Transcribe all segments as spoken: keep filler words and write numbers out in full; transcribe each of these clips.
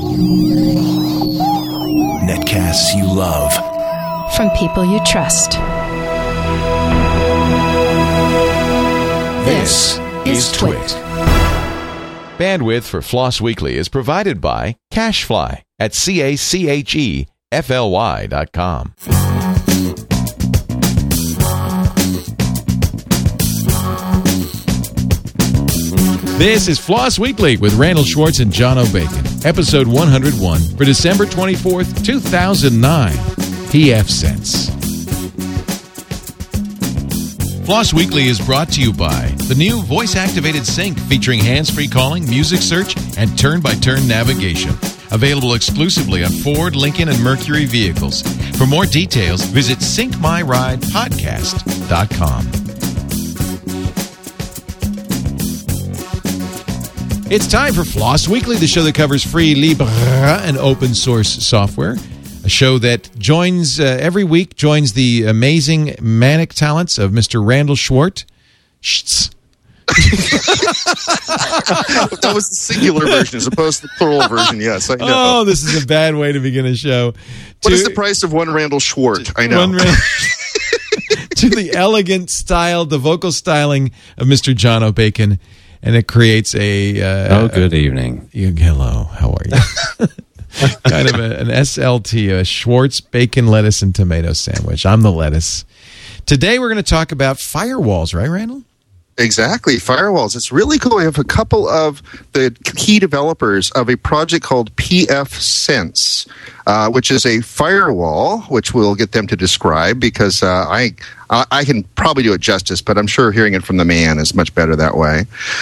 Netcasts you love. From people you trust. This is Twit. Bandwidth for Floss Weekly is provided by CacheFly at C A C H E F L Y dot com. This is Floss Weekly with Randall Schwartz and John O'Bacon, episode one hundred one for December twenty-fourth, two thousand nine. P F Sense. Floss Weekly is brought to you by the new voice-activated sync featuring hands-free calling, music search, and turn-by-turn navigation. Available exclusively on Ford, Lincoln, and Mercury vehicles. For more details, visit sync my ride podcast dot com. It's time for Floss Weekly, the show that covers free, libre, and open source software. A show that joins, uh, every week, joins the amazing manic talents of Mister Randall Schwartz. Shts. That was the singular version as opposed to the plural version, yes, I know. Oh, this is a bad way to begin a show. What to, is the price of one Randall Schwartz? I know. One Randall, to the elegant style, the vocal styling of Mister John O'Bacon. And it creates a... Uh, oh, good evening. You, hello, how are you? Kind of a, an S L T, a Schwartz bacon, lettuce, and tomato sandwich. I'm the lettuce. Today we're going to talk about firewalls, right, Randall? Exactly, firewalls. It's really cool. We have a couple of the key developers of a project called P F Sense, uh, which is a firewall, which we'll get them to describe because uh, I I can probably do it justice, but I'm sure hearing it from the man is much better that way.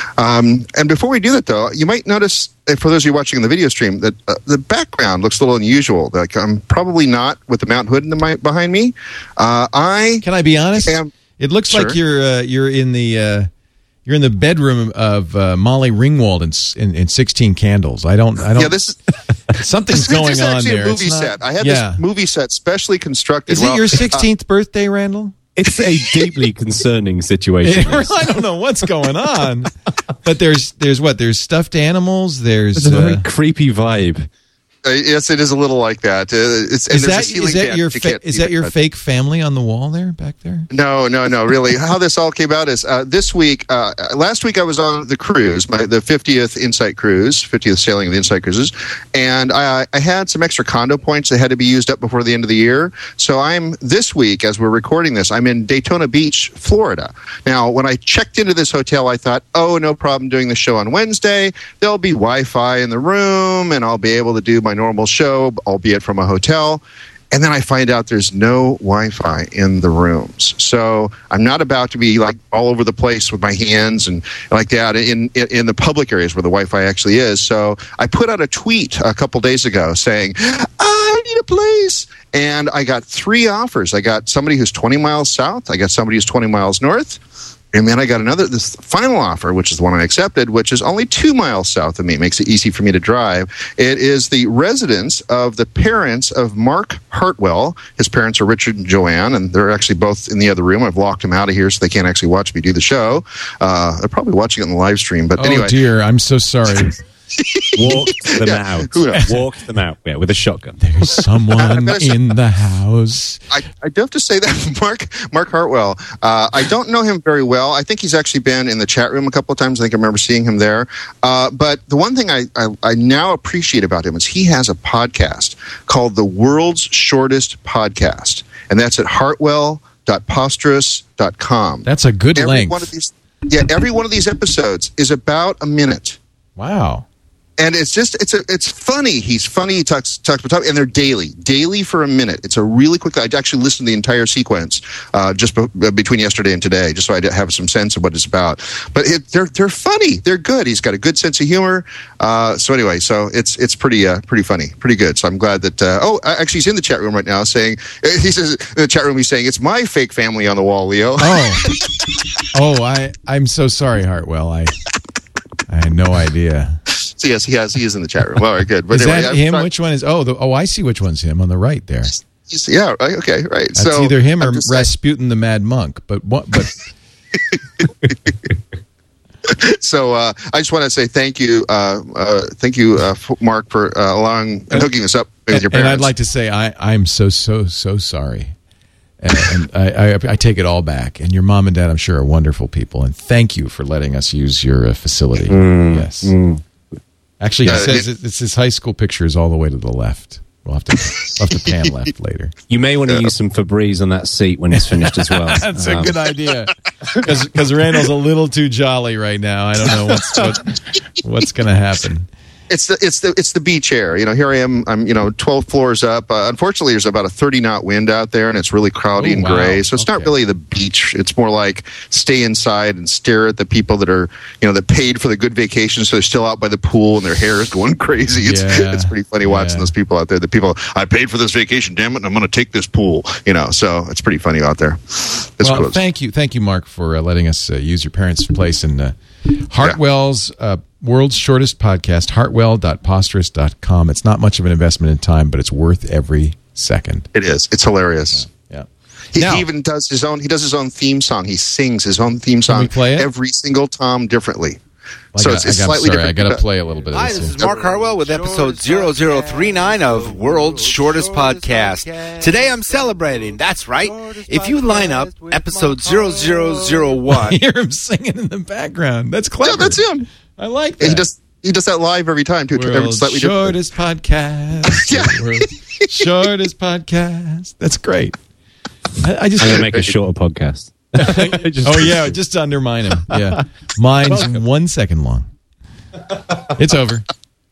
Um, and before we do that, though, you might notice, for those of you watching the video stream, that uh, the background looks a little unusual. Like I'm probably not with the Mount Hood in the, my, behind me. Uh, I Can I be honest? Am, It looks Sure. like you're uh, you're in the uh, you're in the bedroom of uh, Molly Ringwald in, in in sixteen Candles. I don't I don't. Yeah, this something's this, this going is on actually there. a movie It's not- set. I had yeah. this movie set specially constructed. Is well, it your sixteenth uh, birthday, Randall? It's a deeply concerning situation. I don't know what's going on, but there's there's what there's stuffed animals. There's It's a very uh, creepy vibe. Uh, yes, it is a little like that. Uh, it's, and is there's that a ceiling is that fan your you fa- can't is see that your but- fake family on the wall there back there? No, no, no. Really, how this all came out is uh, this week. Uh, last week I was on the cruise, my the fiftieth Insight cruise, fiftieth sailing of the Insight cruises, and I, I had some extra condo points that had to be used up before the end of the year. So I'm this week, as we're recording this, I'm in Daytona Beach, Florida. Now, when I checked into this hotel, I thought, oh, no problem doing the show on Wednesday. There'll be Wi-Fi in the room, and I'll be able to do my normal show, albeit from a hotel. And then I find out there's no Wi-Fi in the rooms. So I'm not about to be like all over the place with my hands and like that in, in, in the public areas where the Wi-Fi actually is. So I put out a tweet a couple days ago saying, I need a place. And I got three offers. I got somebody who's twenty miles south. I got somebody who's twenty miles north. And then I got another, this final offer, which is the one I accepted, which is only two miles south of me. It makes it easy for me to drive. It is the residence of the parents of Mark Hartwell. His parents are Richard and Joanne, and they're actually both in the other room. I've locked them out of here so they can't actually watch me do the show. Uh, they're probably watching it in the live stream, but oh, anyway. Oh dear, I'm so sorry. Walked them Yeah, out. who knows? Walked them out. Yeah, with a shotgun. There's someone in the house. I, I do have to say that Mark Mark Hartwell, uh, I don't know him very well. I think he's actually been in the chat room a couple of times. I think I remember seeing him there. Uh, but the one thing I, I, I now appreciate about him is he has a podcast called The World's Shortest Podcast. And that's at hartwell dot posterous dot com. That's a good every length. One of these, yeah, every one of these episodes is about a minute. Wow. And it's just, it's a, it's funny. He's funny. He talks, talks about, and they're daily, daily for a minute. It's a really quick, I actually listened to the entire sequence, uh, just be, between yesterday and today, just so I have some sense of what it's about. But it, they're, they're funny. They're good. He's got a good sense of humor. Uh, so anyway, so it's, it's pretty, uh, pretty funny, pretty good. So I'm glad that, uh, oh, actually he's in the chat room right now saying, he says in the chat room, he's saying, it's my fake family on the wall, Leo. Oh, oh, I, I'm so sorry, Hartwell. I, I had no idea. So yes, he has. He is in the chat room. All right, good. But is anyway, that I'm him? sorry. Which one is? Oh, the, oh, I see which one's him on the right there. He's- yeah. Right, okay. Right. That's so either him or I'm just saying- Rasputin the Mad Monk. But what? But So uh, I just want to say thank you, uh, uh, thank you, uh, Mark, for uh, allowing and hooking us up with your parents. And I'd like to say I, I'm so so so sorry, and, and I, I, I take it all back. And your mom and dad, I'm sure, are wonderful people, and thank you for letting us use your uh, facility. Mm, yes, mm. Actually, Yeah, it says it- it, it's his high school picture is all the way to the left. We'll have to we'll have to pan left later. You may want to use some Febreze on that seat when it's finished as well. That's a Um, good idea. Because Randall's a little too jolly right now. I don't know what's what, what's going to happen. It's the it's the it's the beach air. You know, here I am. I'm you know twelve floors up. Uh, unfortunately, there's about a thirty knot wind out there, and it's really cloudy Oh, and wow. gray. So it's not Okay. really the beach. It's more like stay inside and stare at the people that are you know that paid for the good vacation, so they're still out by the pool and their hair is going crazy. It's Yeah. it's pretty funny watching Yeah. those people out there. The people I paid for this vacation, damn it, and I'm going to take this pool. You know, so it's pretty funny out there. This Well, close. thank you, thank you, Mark, for uh, letting us uh, use your parents' place in uh, Hartwell's uh, World's Shortest Podcast. Hartwell dot posterous dot com. It's not much of an investment in time, but it's worth every second. It is. It's hilarious. Yeah. He, Now- he even does his own. He does his own theme song. He sings his own theme song. we play it? Every single Tom differently. I so got, it's, it's I got, slightly sorry, different. I got to play a little bit of Hi, this. this here. is Mark Harwell with episode zero zero three nine of World's Shortest Podcast. Today I'm celebrating. That's right. If you line up episode zero zero zero one, I hear him singing in the background. That's clever. Yeah, that's him. I like that. He does. He does that live every time too. Every World's slightly different. Shortest Podcast. Yeah. World's Shortest Podcast. That's great. I, I just I'm going to make a shorter podcast. Just- Oh yeah, just to undermine him. Yeah, mine's one second long. It's over.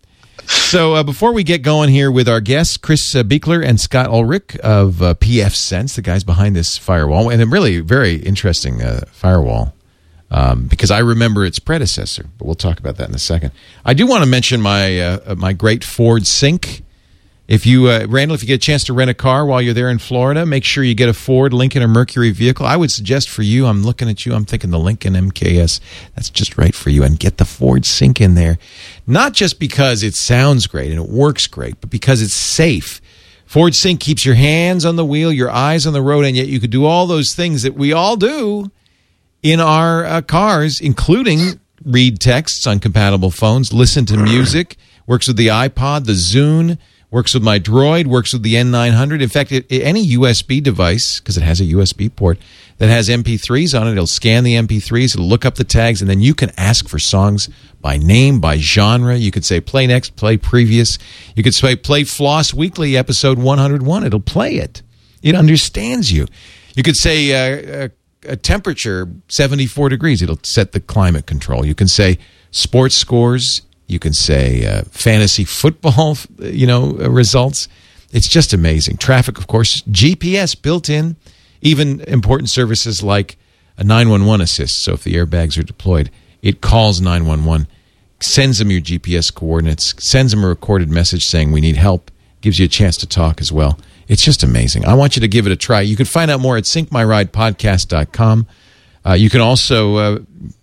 So uh, before we get going here with our guests, Chris uh, Beekler and Scott Ulrich of uh, P F Sense, the guys behind this firewall, and a really very interesting uh, firewall, um, because I remember its predecessor. But we'll talk about that in a second. I do want to mention my uh, my great Ford Sync. If you, uh, Randall, if you get a chance to rent a car while you're there in Florida, make sure you get a Ford, Lincoln, or Mercury vehicle. I would suggest for you, I'm looking at you, I'm thinking the Lincoln M K S. That's just right for you. And get the Ford Sync in there. Not just because it sounds great and it works great, but because it's safe. Ford Sync keeps your hands on the wheel, your eyes on the road, and yet you could do all those things that we all do in our uh, cars, including read texts on compatible phones, listen to music, works with the iPod, the Zune, works with my Droid, works with the N nine hundred. In fact, it, any U S B device, because it has a U S B port, that has M P threes on it, it'll scan the M P threes, it'll look up the tags, and then you can ask for songs by name, by genre. You could say play next, play previous. You could say play Floss Weekly episode one oh one. It'll play it. It understands you. You could say uh, a, a temperature seventy-four degrees. It'll set the climate control. You can say sports scores. You can say uh, fantasy football, you know, uh, results. It's just amazing. Traffic, of course, G P S built in, even important services like a nine one one assist. So if the airbags are deployed, it calls nine one one, sends them your G P S coordinates, sends them a recorded message saying we need help, gives you a chance to talk as well. It's just amazing. I want you to give it a try. You can find out more at sync my ride podcast dot com. Uh, you can also uh,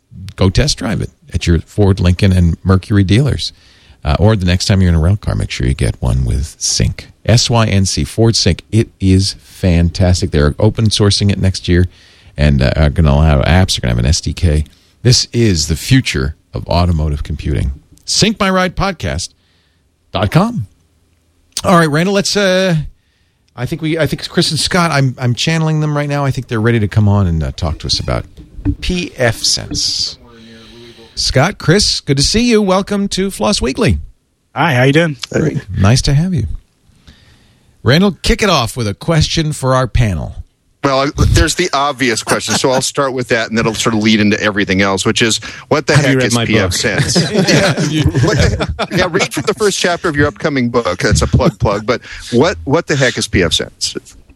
go test drive it at your Ford, Lincoln, and Mercury dealers. Uh, or the next time you're in a rental car, make sure you get one with Sync. S Y N C, Ford Sync. It is fantastic. They're open sourcing it next year and uh, are going to allow apps. They're going to have an S D K. This is the future of automotive computing. sync my ride podcast dot com. All right, Randall, let's... Uh, I think we. I think Chris and Scott, I'm, I'm channeling them right now. I think they're ready to come on and uh, talk to us about P F Sense. Scott, Chris, good to see you. Welcome to Floss Weekly. Hi, how you doing? Great. Nice to have you. Randall, kick it off with a question for our panel. Well, there's the obvious question, so I'll start with that, and that'll sort of lead into everything else, which is, what the Have you heck read is my P F book? Sense? yeah. What the, yeah, read from the first chapter of your upcoming book. That's a plug, plug. But what what the heck is P F Sense?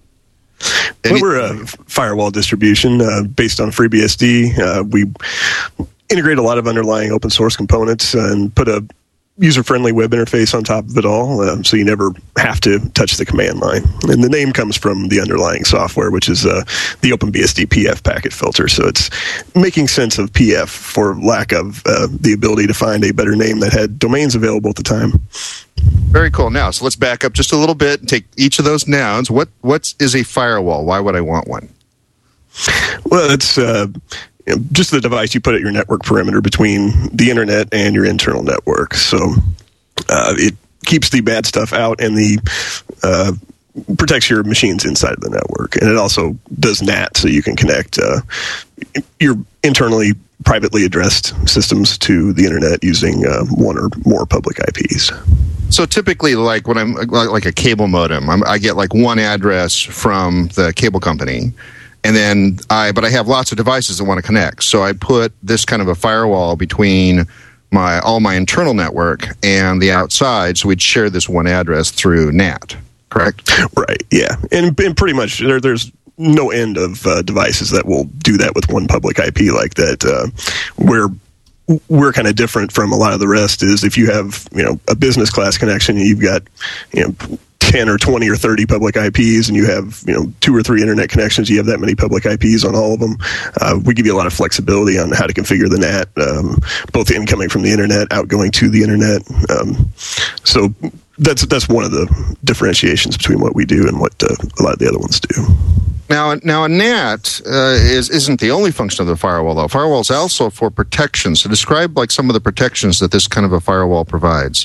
Well, we're a firewall distribution uh, based on FreeBSD. Uh, we integrate a lot of underlying open source components and put a user-friendly web interface on top of it all, um, so you never have to touch the command line. And the name comes from the underlying software, which is uh, the OpenBSD P F packet filter. So it's making sense of P F for lack of uh, the ability to find a better name that had domains available at the time. Very cool. Now, so let's back up just a little bit and take each of those nouns. What what is a firewall? Why would I want one? Well, it's uh, you know, just the device you put at your network perimeter between the internet and your internal network. So uh, it keeps the bad stuff out and the uh, protects your machines inside of the network. And it also does N A T, so you can connect uh, your internally privately addressed systems to the internet using uh, one or more public I Ps. So typically, like when I'm like a cable modem, I'm, I get like one address from the cable company, and then I, but I have lots of devices that want to connect. So I put this kind of a firewall between my all my internal network and the outside, so we'd share this one address through N A T. Correct? Right. Yeah, and, and pretty much there, there's no end of uh, devices that will do that with one public I P like that. Uh, where we're kind of different from a lot of the rest is if you have, you know, a business class connection, you've got, you know, ten or twenty or thirty public I Ps, and you have, you know, two or three internet connections, you have that many public I Ps on all of them. Uh, we give you a lot of flexibility on how to configure the N A T, um, both incoming from the internet, outgoing to the internet. Um, so that's that's one of the differentiations between what we do and what uh, a lot of the other ones do. Now, now a N A T uh, is isn't the only function of the firewall, though. Firewall is also for protection. So describe like some of the protections that this kind of a firewall provides.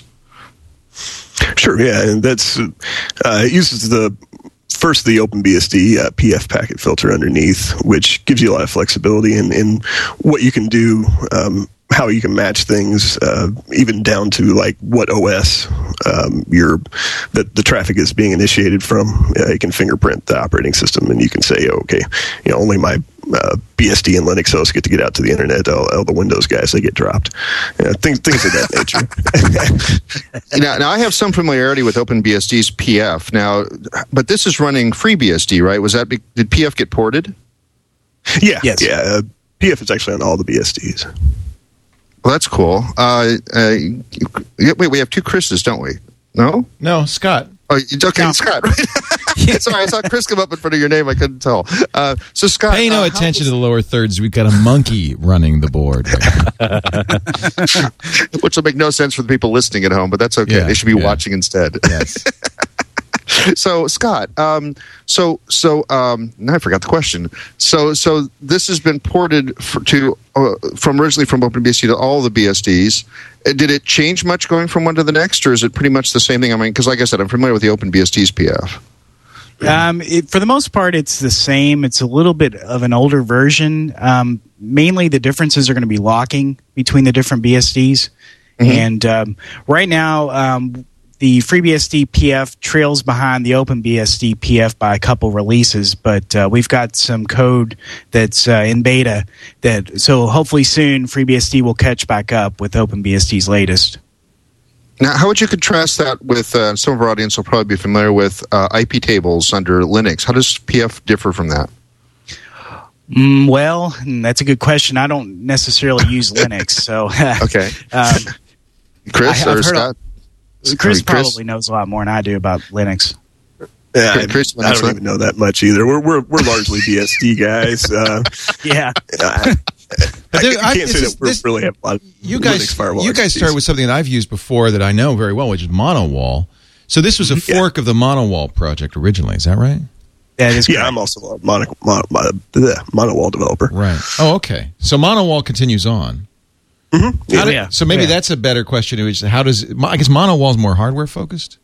Sure, yeah, and that's uh, it uses the first the OpenBSD uh, P F packet filter underneath, which gives you a lot of flexibility in, in what you can do, um, how you can match things, uh, even down to like what O S um, your that the traffic is being initiated from. Uh, you can fingerprint the operating system, and you can say, oh, okay, you know, only my uh, B S D and Linux hosts get to get out to the internet. All, all the Windows guys, they get dropped. Uh, things things of that nature. now, now, I have some familiarity with OpenBSD's P F now, but this is running FreeBSD, right? Was that did P F get ported? Yeah, yes. yeah. Uh, P F is actually on all the B S Ds. Well, that's cool. Uh, uh, wait, we have two Chris's, don't we? No? No, Scott. Oh, okay, no. Scott. Right? Sorry, I saw Chris come up in front of your name. I couldn't tell. Uh, so, Scott, pay no uh, attention to the lower thirds. We've got a monkey running the board, which will make no sense for the people listening at home, but that's okay. Yeah, they should be yeah. watching instead. Yes. So, Scott, um, so so um, now I forgot the question. So, so this has been ported for, to uh, from originally from OpenBSD to all the B S Ds. Uh, did it change much going from one to the next, or is it pretty much the same thing? I mean, because like I said, I'm familiar with the OpenBSD's P F. Um, it, for the most part, it's the same. It's a little bit of an older version. Um, mainly, the differences are going to be locking between the different B S Ds. Mm-hmm. And um, right now, um, the FreeBSD P F trails behind the OpenBSD P F by a couple releases, but uh, we've got some code that's uh, in beta. That so hopefully soon FreeBSD will catch back up with OpenBSD's latest. Now, how would you contrast that with uh, some of our audience will probably be familiar with uh, I P tables under Linux? How does P F differ from that? Mm, well, that's a good question. I don't necessarily use Linux, so okay. um, Chris I, or Scott? Of, Chris I mean, Chris probably knows a lot more than I do about Linux. Yeah, I, Chris, I don't even know that much either. We're we're we're largely B S D guys. Uh, yeah. I, But there, I, I can't I, say this, that we this, really have a lot of you guys, Linux firewall you guys expertise. started with something that I've used before that I know very well, which is MonoWall. So this was a fork yeah. of the MonoWall project originally. Is that right? That is yeah, correct. I'm also a mono, mono, mono, bleh, MonoWall developer. Right. Oh, okay. So MonoWall continues on. Mm-hmm. Yeah. How did- yeah. So maybe Yeah. that's a better question. Which is how does I guess MonoWall is more hardware focused?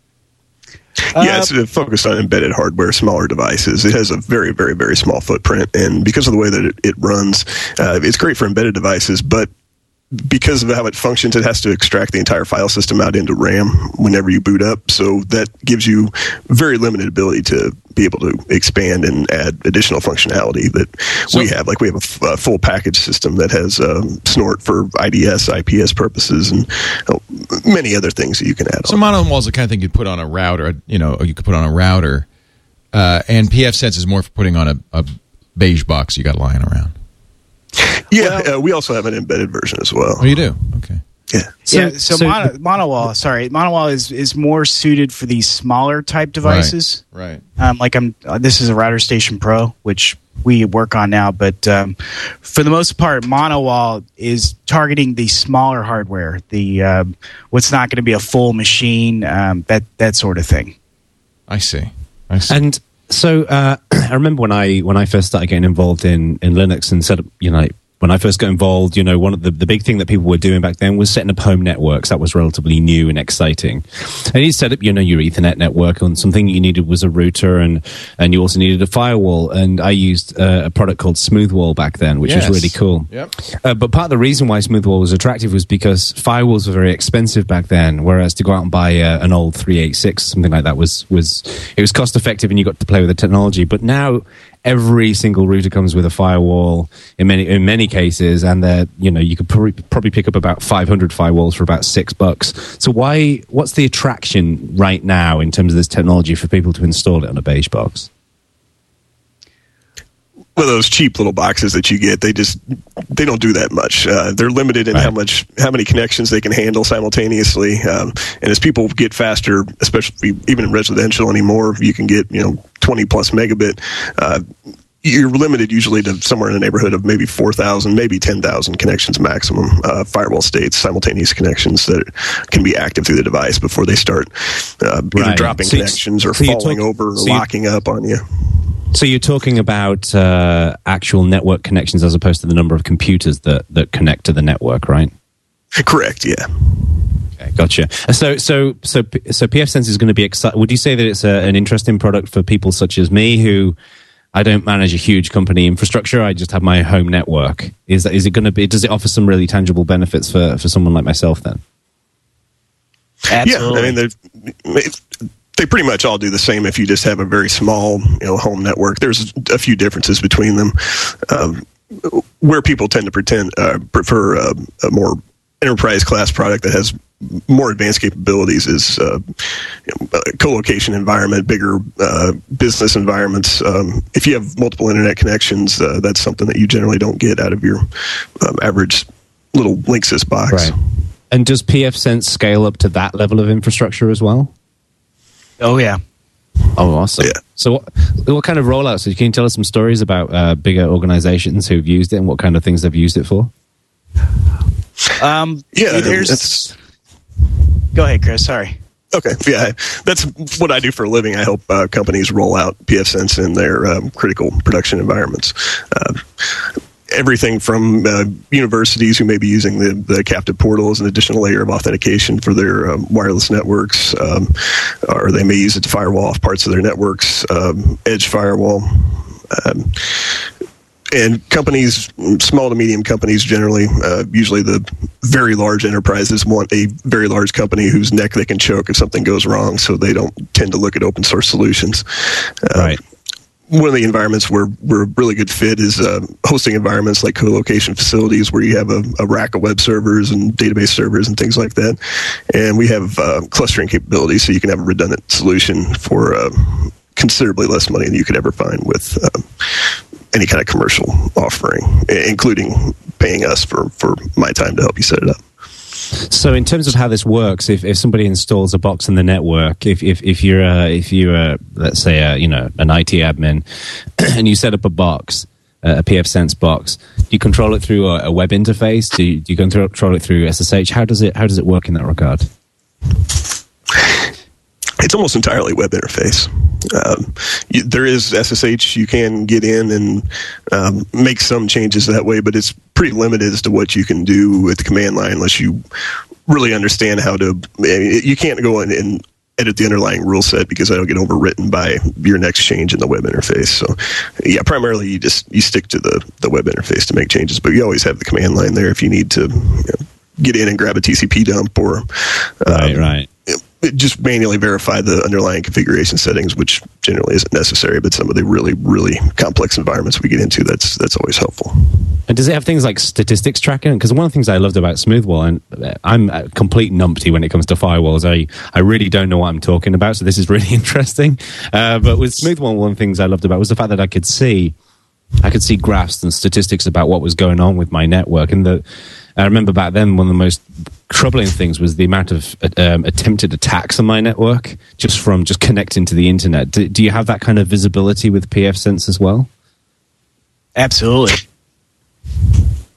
Yeah, it's uh, focused on embedded hardware, smaller devices. It has a very, very, very small footprint, and because of the way that it, it runs, uh, it's great for embedded devices, but because of how it functions, it has to extract the entire file system out into RAM whenever you boot up, so that gives you very limited ability to be able to expand and add additional functionality that So- we have. Like we have a, f- a full package system that has um, snort for I D S, I P S purposes, and uh, many other things that you can add So on. MonoWall is the kind of thing you'd put on a router. You know, you could put on a router, uh, and P F Sense is more for putting on a, a beige box you got lying around. Yeah, uh, we also have an embedded version as well. Oh, you do? Okay. Yeah. yeah, so, so- mono, MonoWall, sorry, MonoWall is, is more suited for these smaller type devices. Right. Um, like I'm, uh, this is a Router Station Pro, which we work on now. But um, for the most part, MonoWall is targeting the smaller hardware, the um, what's not going to be a full machine, um, that that sort of thing. I see. I see. And So uh, I remember when I when I first started getting involved in, in Linux and set up, you know, when I first got involved, you know, one of the, the big thing that people were doing back then was setting up home networks. That was relatively new and exciting. And you set up, you know, your Ethernet network, and something you needed was a router, and, and you also needed a firewall. And I used uh, a product called Smoothwall back then, which yes. was really cool. Yep. Uh, but part of the reason why Smoothwall was attractive was because firewalls were very expensive back then, whereas to go out and buy uh, an old three eighty-six, something like that, was, was it was cost effective, and you got to play with the technology. But now every single router comes with a firewall in many in many cases, and uh, you know you could pr- probably pick up about five hundred firewalls for about six bucks. So why? What's the attraction right now in terms of this technology for people to install it on a beige box? Well, those cheap little boxes that you get, they just they don't do that much. Uh, they're limited in right. how much how many connections they can handle simultaneously. Um, and as people get faster, especially even in residential anymore, you can get you know twenty plus megabit. Uh, you're limited usually to somewhere in the neighborhood of maybe four thousand, maybe ten thousand connections maximum, uh, firewall states, simultaneous connections that can be active through the device before they start uh, either right. dropping so connections or so falling talk, over or so locking up on you. So you're talking about uh, actual network connections as opposed to the number of computers that, that connect to the network, right? Correct, yeah. Okay, gotcha. So, so, so, so pfSense is going to be exciting. Would you say that it's a, an interesting product for people such as me who... I don't manage a huge company infrastructure. I just have my home network. Is that, is it going to be? Does it offer some really tangible benefits for, for someone like myself? Then, absolutely. Yeah, I mean they they pretty much all do the same. If you just have a very small, you know, home network, there's a few differences between them. Um, where people tend to pretend uh, prefer a, a more enterprise class product that has more advanced capabilities is uh, you know, a co-location environment, bigger uh, business environments. Um, if you have multiple internet connections, uh, that's something that you generally don't get out of your um, average little Linksys box. Right. And does pfSense scale up to that level of infrastructure as well? Oh, yeah. Oh, awesome. Yeah. So what, what kind of rollouts? So can you tell us some stories about uh, bigger organizations who've used it and what kind of things they've used it for? Um, yeah, there's... That's, Go ahead, Chris. Sorry. Okay. Yeah, that's what I do for a living. I help uh, companies roll out pfSense in their um, critical production environments. Uh, everything from uh, universities who may be using the, the captive portal as an additional layer of authentication for their um, wireless networks, um, or they may use it to firewall off parts of their networks, um, edge firewall. Um, And companies, small to medium companies generally, uh, usually the very large enterprises want a very large company whose neck they can choke if something goes wrong, so they don't tend to look at open source solutions. Uh, right. One of the environments where we're a really good fit is uh, hosting environments like co-location facilities where you have a, a rack of web servers and database servers and things like that. And we have uh, clustering capabilities, so you can have a redundant solution for uh, considerably less money than you could ever find with uh, any kind of commercial offering, including paying us for, for my time to help you set it up. So, in terms of how this works, if, if somebody installs a box in the network, if if, if you're a, if you're a, let's say a, you know an I T admin, and you set up a box, a pfSense box, do you control it through a, a web interface? Do you, do you control it through S S H? How does it how does it work in that regard? It's almost entirely web interface. Um, you, there is S S H. You can get in and um, make some changes that way, but it's pretty limited as to what you can do with the command line unless you really understand how to. I mean, you can't go in and edit the underlying rule set because that'll get overwritten by your next change in the web interface. So, yeah, primarily you just you stick to the, the web interface to make changes, but you always have the command line there if you need to you know, get in and grab a T C P dump or um, right, right. just manually verify the underlying configuration settings, which generally isn't necessary, but some of the really, really complex environments we get into, that's that's always helpful. And does it have things like statistics tracking? Because one of the things I loved about Smoothwall, and I'm a complete numpty when it comes to firewalls, I, I really don't know what I'm talking about, so this is really interesting. Uh, but with Smoothwall, one of the things I loved about was the fact that I could see I could see graphs and statistics about what was going on with my network. And the, I remember back then one of the most troubling things was the amount of um, attempted attacks on my network just from just connecting to the internet. Do, do you have that kind of visibility with pfSense as well? Absolutely.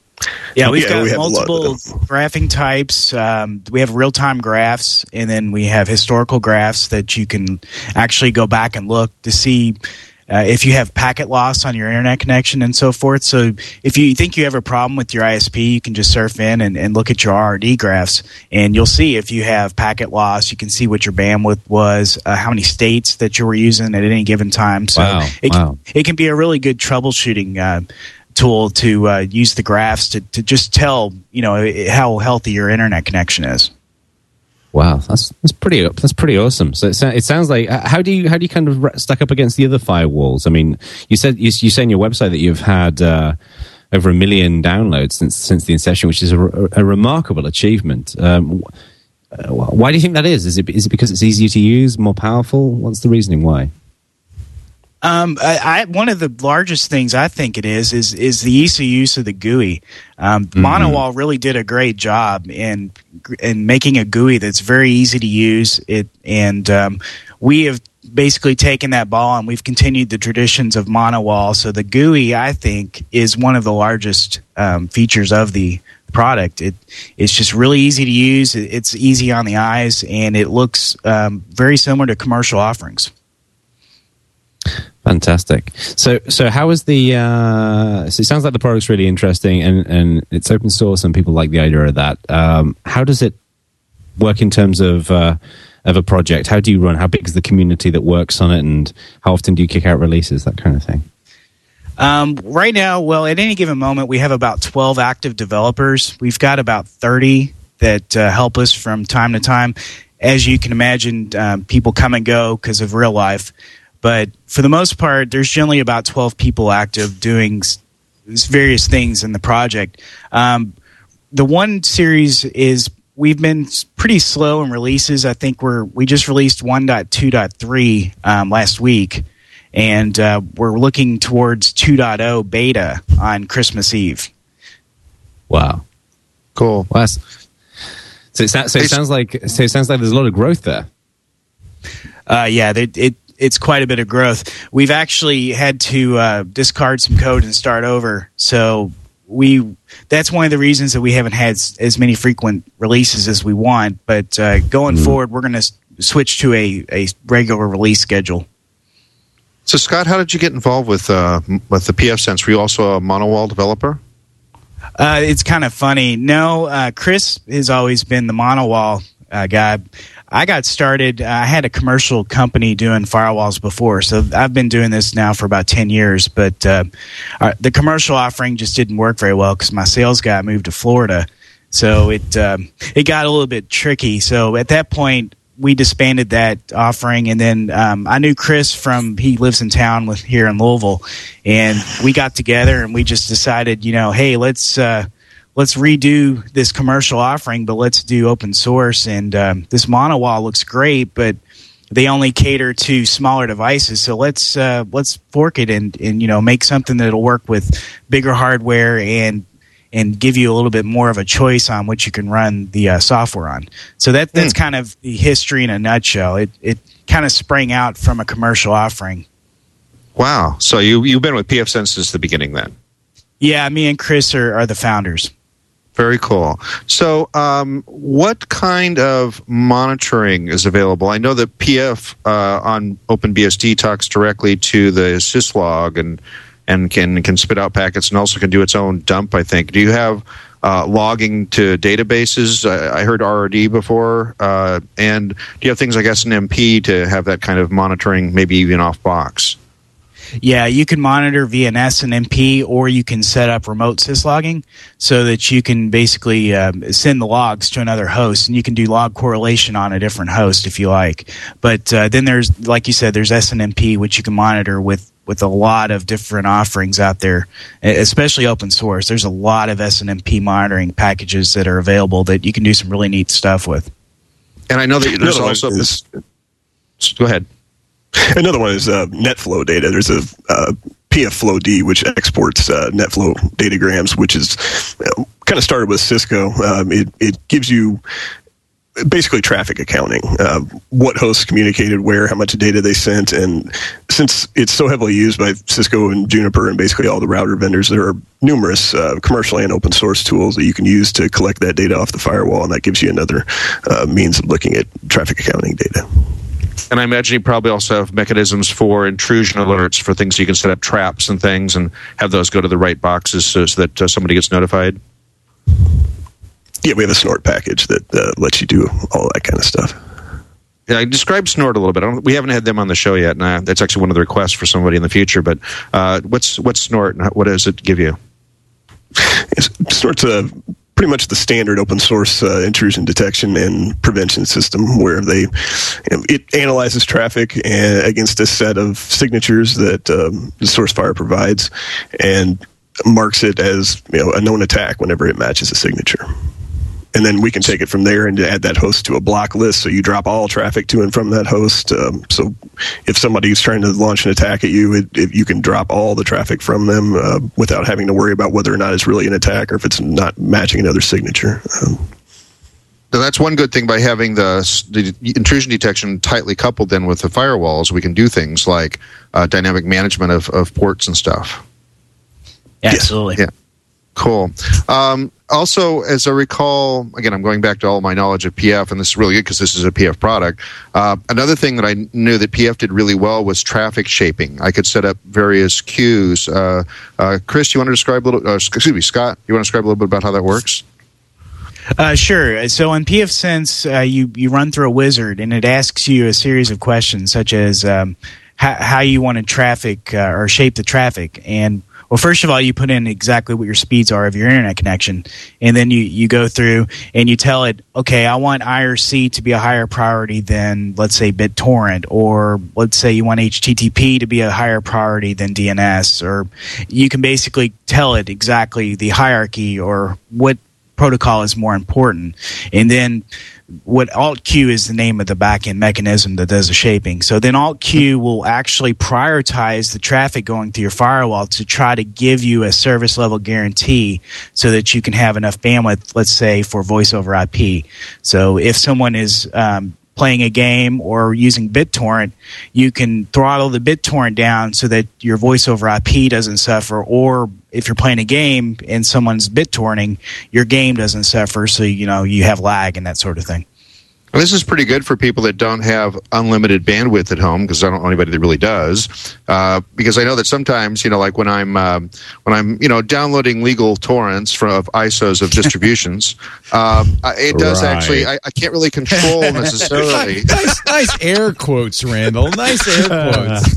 Yeah, we've Yeah, got we have a lot multiple of graphing types. Um, we have real-time graphs, and then we have historical graphs that you can actually go back and look to see uh, if you have packet loss on your internet connection and so forth. So if you think you have a problem with your I S P, you can just surf in and, and look at your R R D graphs, and you'll see if you have packet loss. You can see what your bandwidth was, uh, how many states that you were using at any given time. So Wow, it, wow. it can be a really good troubleshooting uh tool to uh, use the graphs to, to just tell, you know, how healthy your internet connection is. Wow, that's that's pretty that's pretty awesome. So it, sa- it sounds like how do you how do you kind of stack up against the other firewalls? I mean, you said you, you say on your website that you've had uh, over a million downloads since since the inception, which is a, a remarkable achievement. Um, why do you think that is? Is it is it because it's easier to use, more powerful? What's the reasoning why? Um, I, I, one of the largest things I think it is is is the ease of use of the G U I. Um, Mm-hmm. Monowall really did a great job in in making a G U I that's very easy to use. It and um, we have basically taken that ball and we've continued the traditions of Monowall. So the G U I, I think, is one of the largest um, features of the product. It it's just really easy to use. It, it's easy on the eyes, and it looks um, very similar to commercial offerings. Fantastic. So, so how is the? Uh, so it sounds like the product's really interesting, and, and it's open source, and people like the idea of that. Um, how does it work in terms of uh, of a project? How do you run? How big is the community that works on it, and how often do you kick out releases? That kind of thing. Um, right now, well, at any given moment, we have about twelve active developers. We've got about thirty that uh, help us from time to time. As you can imagine, um, people come and go because of real life. But for the most part, there's generally about twelve people active doing s- various things in the project. Um, the one series is we've been s- pretty slow in releases. I think we're we just released one point two point three um, last week, and uh, we're looking towards two point oh beta on Christmas Eve. Wow, Cool. well, that's, so it, so it sounds like so it sounds like there's a lot of growth there. Uh, yeah, they, it it's quite a bit of growth. We've actually had to uh, discard some code and start over. So we that's one of the reasons that we haven't had s- as many frequent releases as we want. But uh, going Mm-hmm. forward, we're going to s- switch to a, a regular release schedule. So, Scott, how did you get involved with uh, m- with the pfSense? Were you also a Monowall developer? Uh, it's kind of funny. No, uh, Chris has always been the Monowall uh, guy. I got started, uh, I had a commercial company doing firewalls before, so I've been doing this now for about ten years, but uh, uh, the commercial offering just didn't work very well because my sales guy moved to Florida, so it um, it got a little bit tricky. So at that point, we disbanded that offering, and then um, I knew Chris from, he lives in town with here in Louisville, and we got together and we just decided, you know, hey, let's uh, let's redo this commercial offering, but let's do open source. And um, this Monowall looks great, but they only cater to smaller devices. So let's uh, let's fork it and, and you know make something that'll work with bigger hardware and and give you a little bit more of a choice on what you can run the uh, software on. So that that's mm. kind of the history in a nutshell. It it kind of sprang out from a commercial offering. Wow. So you you've been with pfSense since the beginning then? Yeah, me and Chris are, are the founders. Very cool. So, um, what kind of monitoring is available? I know that P F uh, on OpenBSD talks directly to the syslog and and can can spit out packets and also can do its own dump, I think. Do you have uh, logging to databases? I, I heard R R D before. Uh, and do you have things like S N M P to have that kind of monitoring, maybe even off box? Yeah, you can monitor via an S N M P, or you can set up remote syslogging so that you can basically um, send the logs to another host, and you can do log correlation on a different host if you like. But uh, then there's, like you said, there's S N M P, which you can monitor with, with a lot of different offerings out there, especially open source. There's a lot of S N M P monitoring packages that are available that you can do some really neat stuff with. And I know that there's Another also... Is, go ahead. Another one is uh, NetFlow data. There's a uh, pfflowd, which exports uh, NetFlow datagrams, which is you know, kind of started with Cisco. Um, it, it gives you basically traffic accounting, uh, what hosts communicated where, how much data they sent. And since it's so heavily used by Cisco and Juniper and basically all the router vendors, there are numerous uh, commercial and open source tools that you can use to collect that data off the firewall, and that gives you another uh, means of looking at traffic accounting data. And I imagine you probably also have mechanisms for intrusion alerts for things, so you can set up traps and things and have those go to the right boxes so, so that uh, somebody gets notified. Yeah, we have a Snort package that uh, lets you do all that kind of stuff. Yeah, describe Snort a little bit. I don't, we haven't had them on the show yet, and uh, that's actually one of the requests for somebody in the future. But uh, what's what's Snort, and what does it give you? Yes, Snort's a pretty much the standard open source uh, intrusion detection and prevention system, where they you know, it analyzes traffic and, against a set of signatures that um, the SourceFire provides, and marks it as you know a known attack whenever it matches a signature. And then we can take it from there and add that host to a block list, so you drop all traffic to and from that host. Um, so if somebody's trying to launch an attack at you, it, it, you can drop all the traffic from them uh, without having to worry about whether or not it's really an attack or if it's not matching another signature. Um, So that's one good thing by having the, the intrusion detection tightly coupled then with the firewalls. We can do things like uh, dynamic management of, of ports and stuff. Absolutely. Yeah. Cool. Um, also, as I recall, again, I'm going back to all my knowledge of P F, and this is really good because this is a P F product. Uh, another thing that I knew that P F did really well was traffic shaping. I could set up various queues. Uh, uh, Chris, you want to describe a little? Uh, excuse me, Scott, you want to describe a little bit about how that works? Uh, sure. So in pfSense, uh, you you run through a wizard, and it asks you a series of questions, such as um, how, how you want to traffic uh, or shape the traffic. And well, first of all, you put in exactly what your speeds are of your internet connection, and then you, you go through and you tell it, okay, I want I R C to be a higher priority than, let's say, BitTorrent, or let's say you want H T T P to be a higher priority than D N S, or you can basically tell it exactly the hierarchy or what protocol is more important. And then what Alt-Q is the name of the backend mechanism that does the shaping. So then Alt-Q will actually prioritize the traffic going through your firewall to try to give you a service level guarantee so that you can have enough bandwidth, let's say, for voice over I P. So if someone is um, playing a game or using BitTorrent, you can throttle the BitTorrent down so that your voice over I P doesn't suffer, or if you're playing a game and someone's BitTorrenting, your game doesn't suffer, so you know you have lag and that sort of thing. Well, this is pretty good for people that don't have unlimited bandwidth at home, because I don't know anybody that really does. Uh, because I know that sometimes, you know, like when I'm um, when I'm you know downloading legal torrents from of I S Os of distributions, um, it does Right. actually. I, I can't really control necessarily. nice, nice air quotes, Randall. Nice air quotes.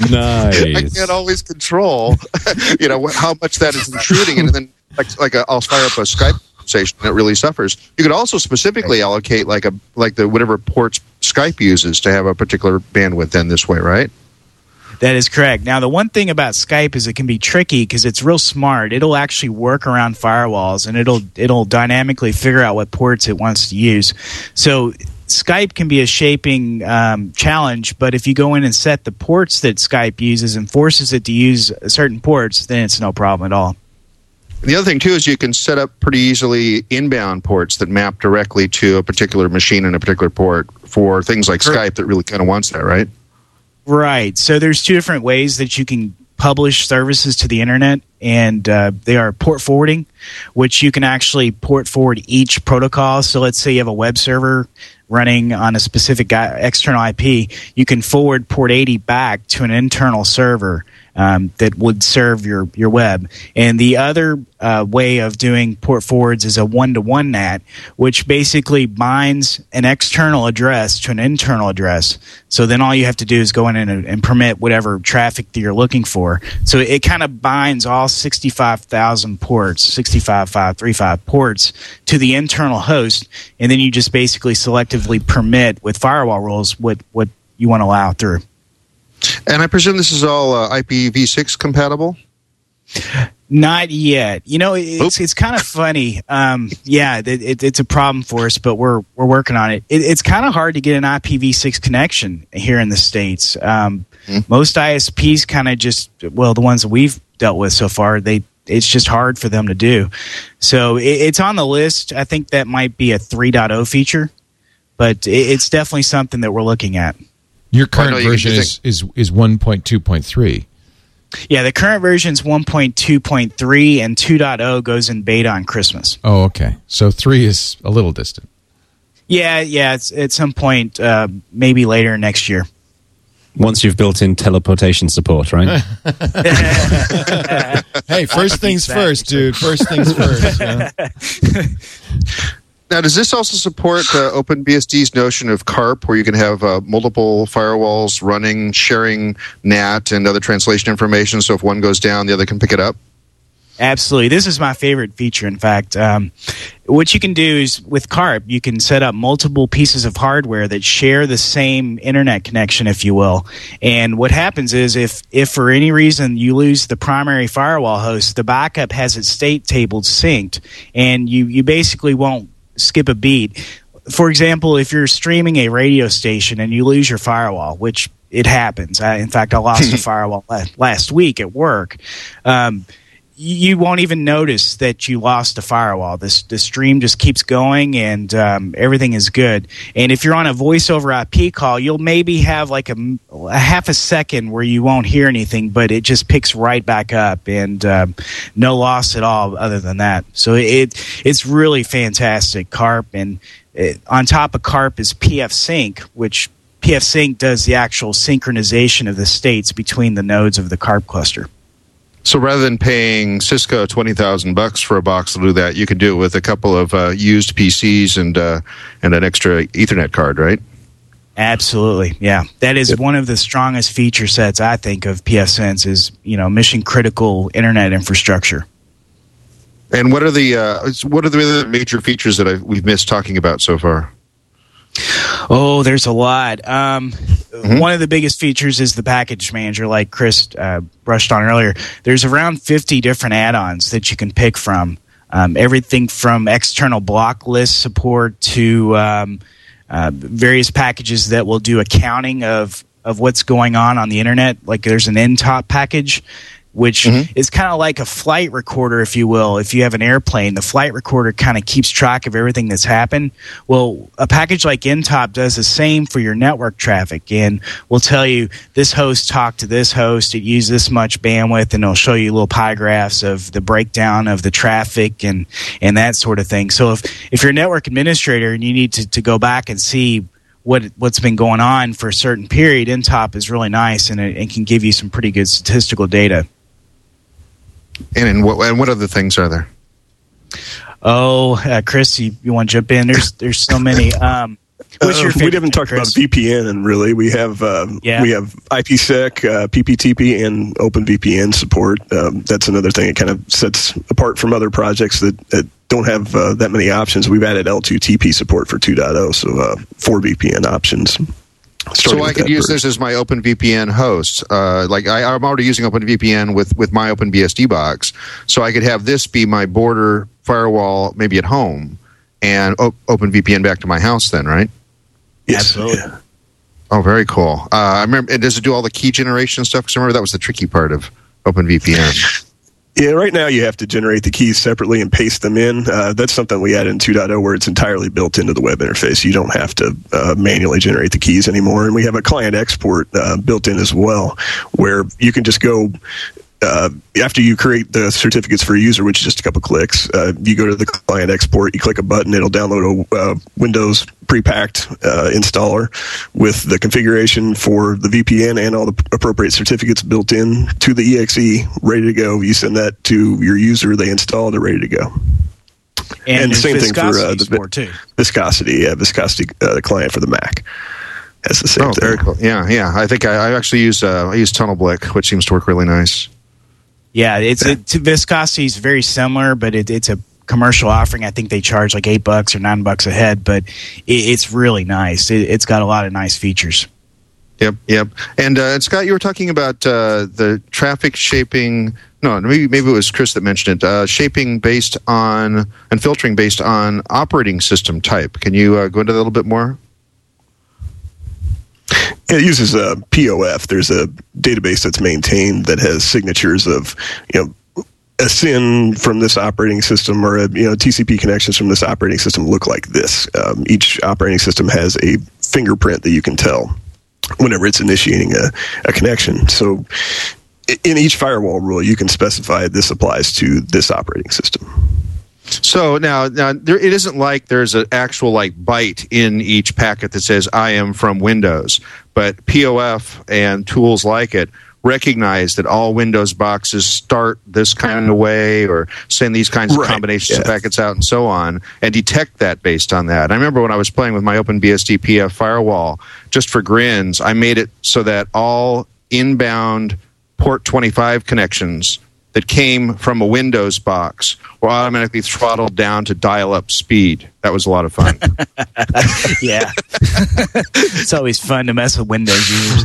Nice. I can't always control, you know, wh- how much that is intruding, and then like like a, I'll fire up a Skype conversation and it really suffers. You could also specifically allocate like a like the whatever ports Skype uses to have a particular bandwidth in this way, right? That is correct. Now, the one thing about Skype is it can be tricky because it's real smart. It'll actually work around firewalls, and it'll it'll dynamically figure out what ports it wants to use. So Skype can be a shaping um, challenge, but if you go in and set the ports that Skype uses and forces it to use certain ports, then it's no problem at all. The other thing, too, is you can set up pretty easily inbound ports that map directly to a particular machine and a particular port for things like Skype that really kind of wants that, right? Right. So there's two different ways that you can publish services to the internet, and uh, they are port forwarding, which you can actually port forward each protocol. So let's say you have a web server running on a specific external I P, you can forward port eighty back to an internal server um, that would serve your, your web. And the other uh, way of doing port forwards is a one-to-one N A T, which basically binds an external address to an internal address. So then all you have to do is go in and, and permit whatever traffic that you're looking for. So it kind of binds all sixty-five thousand ports, sixty-five thousand five hundred thirty-five ports to the internal host, and then you just basically selectively permit with firewall rules what, what you want to allow through. And I presume this is all uh, I P v six compatible? Not yet. You know, it's it's kind of funny. Um, yeah, it, it, it's a problem for us, but we're we're working on it. it it's kind of hard to get an I P v six connection here in the States. Um, mm-hmm. Most I S Ps kind of just, well, the ones that we've dealt with so far, they it's just hard for them to do. So it, it's on the list. I think that might be a three point oh feature. but it, it's definitely something that we're looking at. Your current Well, no, you version can is, is, is one point two point three. Yeah, the current version is one point two point three, and two point oh goes in beta on Christmas. Oh, okay. So three is a little distant. Yeah, yeah, it's at some point, uh, maybe later next year. Once you've built in teleportation support, right? Hey, first things first, dude. First things first. Yeah. Now, does this also support uh, OpenBSD's notion of CARP, where you can have uh, multiple firewalls running, sharing N A T and other translation information, so if one goes down, the other can pick it up? Absolutely. This is my favorite feature, in fact. Um, what you can do is, with CARP, you can set up multiple pieces of hardware that share the same internet connection, if you will. And what happens is, if, if for any reason you lose the primary firewall host, the backup has its state tables synced, and you, you basically won't skip a beat. For example, if you're streaming a radio station and you lose your firewall, which it happens. I, in fact, I lost a firewall last, last week at work. Um, you won't even notice that you lost a firewall. This the stream just keeps going, and um, everything is good. And if you're on a voice over I P call, you'll maybe have like a, a half a second where you won't hear anything, but it just picks right back up, and um, no loss at all other than that. So it it's really fantastic, CARP. And it, on top of CARP is P F Sync, which P F Sync does the actual synchronization of the states between the nodes of the CARP cluster. So rather than paying Cisco twenty thousand bucks for a box to do that, you can do it with a couple of uh, used P Cs and uh, and an extra Ethernet card, right? Absolutely, yeah. That is yep. one of the strongest feature sets, I think, of pfSense is, you know, mission critical internet infrastructure. And what are the uh, what are the other major features that I've, we've missed talking about so far? Oh, there's a lot. Um, mm-hmm. One of the biggest features is the package manager, like Chris uh, brushed on earlier. There's around fifty different add-ons that you can pick from. Um, everything from external block list support to um, uh, various packages that will do accounting of, of what's going on on the internet. Like there's an N top package, which mm-hmm. is kind of like a flight recorder, if you will. If you have an airplane, the flight recorder kind of keeps track of everything that's happened. Well, a package like N top does the same for your network traffic, and will tell you this host talked to this host, it used this much bandwidth, and it'll show you little pie graphs of the breakdown of the traffic and, and that sort of thing. So if, if you're a network administrator and you need to, to go back and see what, what's been going on for a certain period, N top is really nice, and it, it can give you some pretty good statistical data. And, and what and what other things are there? Oh, uh, Chris, you, you want to jump in? There's there's so many. Um, what's your uh, favorite? We haven't talked Chris? about V P N, and really, we have um, yeah. we have IPsec, uh, P P T P, and OpenVPN support. Um, that's another thing that kind of sets apart from other projects that, that don't have uh, that many options. We've added L two T P support for two point oh, so uh, four V P N options. So I could use this as my OpenVPN host. Uh, like I, I'm already using OpenVPN with, with my OpenBSD box, so I could have this be my border firewall, maybe at home, and o- OpenVPN back to my house. Then, right? Yes. Absolutely. Oh, very cool. Uh, I remember. And does it do all the key generation stuff? Because I remember that was the tricky part of OpenVPN. Yeah, right now you have to generate the keys separately and paste them in. Uh, that's something we added in two point oh where it's entirely built into the web interface. You don't have to uh, manually generate the keys anymore. And we have a client export uh, built in as well, where you can just go, uh, after you create the certificates for a user, which is just a couple clicks, uh, you go to the client export, you click a button, it'll download a uh, Windows pre-packed uh, installer with the configuration for the V P N and all the appropriate certificates built in to the E X E, ready to go. You send that to your user, they install it, they're ready to go. And, and the same thing for uh, the support too. Viscosity, yeah, Viscosity uh, client for the Mac. That's the same oh, thing. Very cool. Yeah, yeah. I think I, I actually use uh, I use TunnelBlick, which seems to work really nice. Yeah, it's it, Viscosity is very similar, but it, it's a commercial offering. I think they charge like eight bucks or nine bucks a head, but it, it's really nice. It, it's got a lot of nice features. Yep, yep. And uh, Scott, you were talking about uh, the traffic shaping. No, maybe maybe it was Chris that mentioned it. Uh, shaping based on and filtering based on operating system type. Can you uh, go into that a little bit more? It uses a P O F. There's a database that's maintained that has signatures of, you know, a S I N from this operating system or a you know T C P connections from this operating system look like this. Um, each operating system has a fingerprint that you can tell whenever it's initiating a, a connection. So in each firewall rule, you can specify this applies to this operating system. So now, now there, it isn't like there's an actual like byte in each packet that says I am from Windows, but P O F and tools like it recognize that all Windows boxes start this kind of way or send these kinds of right. combinations yeah. of packets out and so on, and detect that based on that. And I remember when I was playing with my OpenBSD P F firewall, just for grins, I made it so that all inbound port twenty-five connections that came from a Windows box were automatically throttled down to dial-up speed. That was a lot of fun. Yeah. It's always fun to mess with Windows users.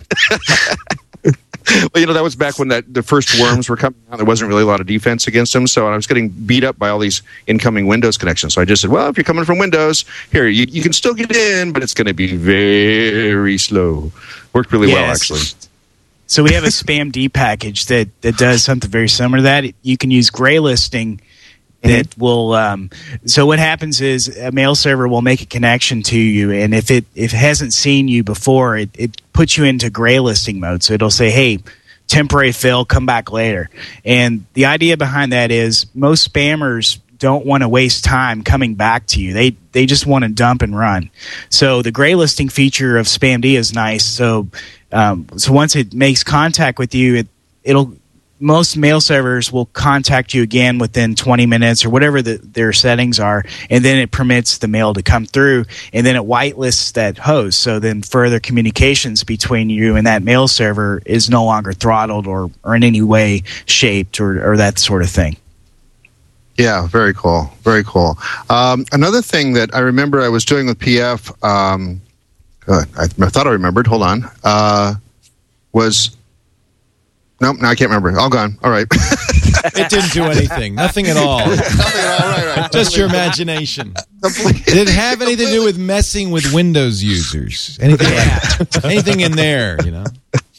Well, you know, that was back when that the first worms were coming out. There wasn't really a lot of defense against them, so I was getting beat up by all these incoming Windows connections. So I just said, well, if you're coming from Windows, here, you, you can still get in, but it's going to be very slow. Worked really yes. well, actually. So we have a SpamD package that, that does something very similar to that. You can use gray listing that mm-hmm. will um, so what happens is a mail server will make a connection to you, and if it if it hasn't seen you before, it, it puts you into gray listing mode. So it'll say, hey, temporary fill, come back later. And the idea behind that is most spammers don't want to waste time coming back to you. They they just want to dump and run. So the gray listing feature of SpamD is nice. So um, so once it makes contact with you, it it'll most mail servers will contact you again within twenty minutes or whatever the, their settings are, and then it permits the mail to come through, and then it whitelists that host. So then further communications between you and that mail server is no longer throttled or, or in any way shaped or, or that sort of thing. Yeah, very cool. Very cool. Um, another thing that I remember I was doing with P F, um, good, I, I thought I remembered, hold on, uh, was... Nope, no, I can't remember. All gone. All right. It didn't do anything. Nothing at all. Nothing at all. Right, right. Just your imagination. Did it have anything to do with messing with Windows users? Anything, like, anything in there, you know?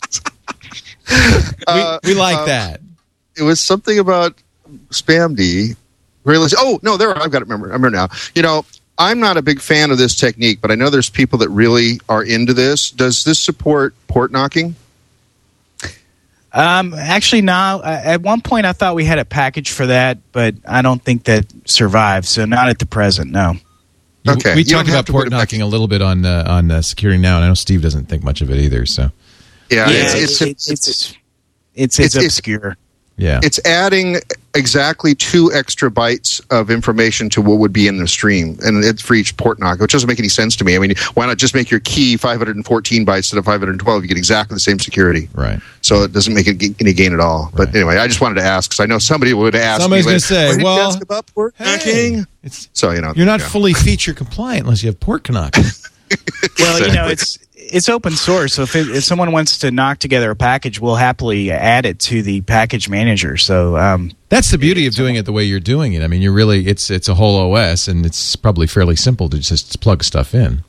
Uh, we, we like uh, that. It was something about SpamD. Realize, oh, no, there. I've got to remember. I remember now. You know, I'm not a big fan of this technique, but I know there's people that really are into this. Does this support port knocking? Um, actually, no. Uh, at one point, I thought we had a package for that, but I don't think that survived. So not at the present, no. Okay. We You talked don't have about to port put it knocking back. a little bit on uh, on uh, Security Now, and I know Steve doesn't think much of it either. So Yeah, yeah, it's, it's, it's, it's, it's, it's, it's, it's it's- obscure. yeah, it's adding exactly two extra bytes of information to what would be in the stream, and it's for each port knock, which doesn't make any sense to me. I mean, why not just make your key five hundred fourteen bytes instead of five hundred twelve? You get exactly the same security. right. So it doesn't make it any gain at all. But Right. anyway, I just wanted to ask because I know somebody would ask. Somebody's me, gonna say, "Why did you well, ask about port Hey, knocking?" it's So you know, you're not yeah. fully feature compliant unless you have port knocking. Well, you know, Exactly. it's it's open source. So if, it, if someone wants to knock together a package, we'll happily add it to the package manager. So um, That's the beauty of doing it the way you're doing it. I mean, you're really it's it's a whole O S, and it's probably fairly simple to just plug stuff in.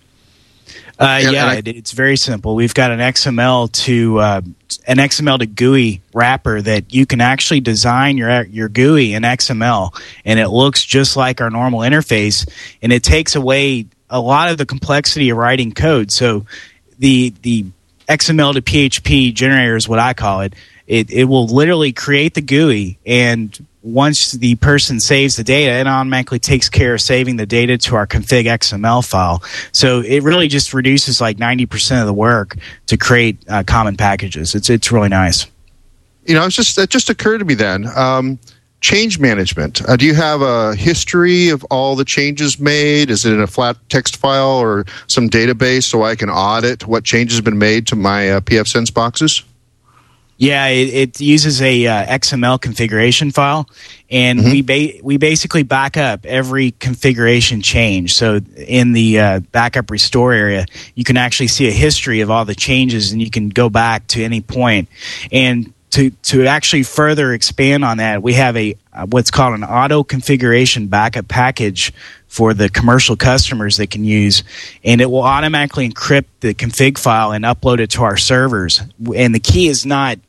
Uh, Yeah, yeah, and I- it, it's very simple. We've got an X M L to uh, an X M L to G U I wrapper that you can actually design your your G U I in X M L, and it looks just like our normal interface, and it takes away a lot of the complexity of writing code. So the the X M L to P H P generator is what I call it. It it will literally create the G U I, and once the person saves the data, it automatically takes care of saving the data to our config X M L file. So it really just reduces like ninety percent of the work to create uh, common packages. It's it's really nice. You know, it's just that just occurred to me then. Um, change management. Uh, do you have a history of all the changes made? Is it in a flat text file or some database so I can audit what changes have been made to my uh, pfSense boxes? Yeah, it, it uses a uh, X M L configuration file, and Mm-hmm. we ba- we basically back up every configuration change. So in the uh, backup restore area, you can actually see a history of all the changes, and you can go back to any point. And to to actually further expand on that, we have a uh, what's called an auto configuration backup package for the commercial customers that can use, and it will automatically encrypt the config file and upload it to our servers. And the key is not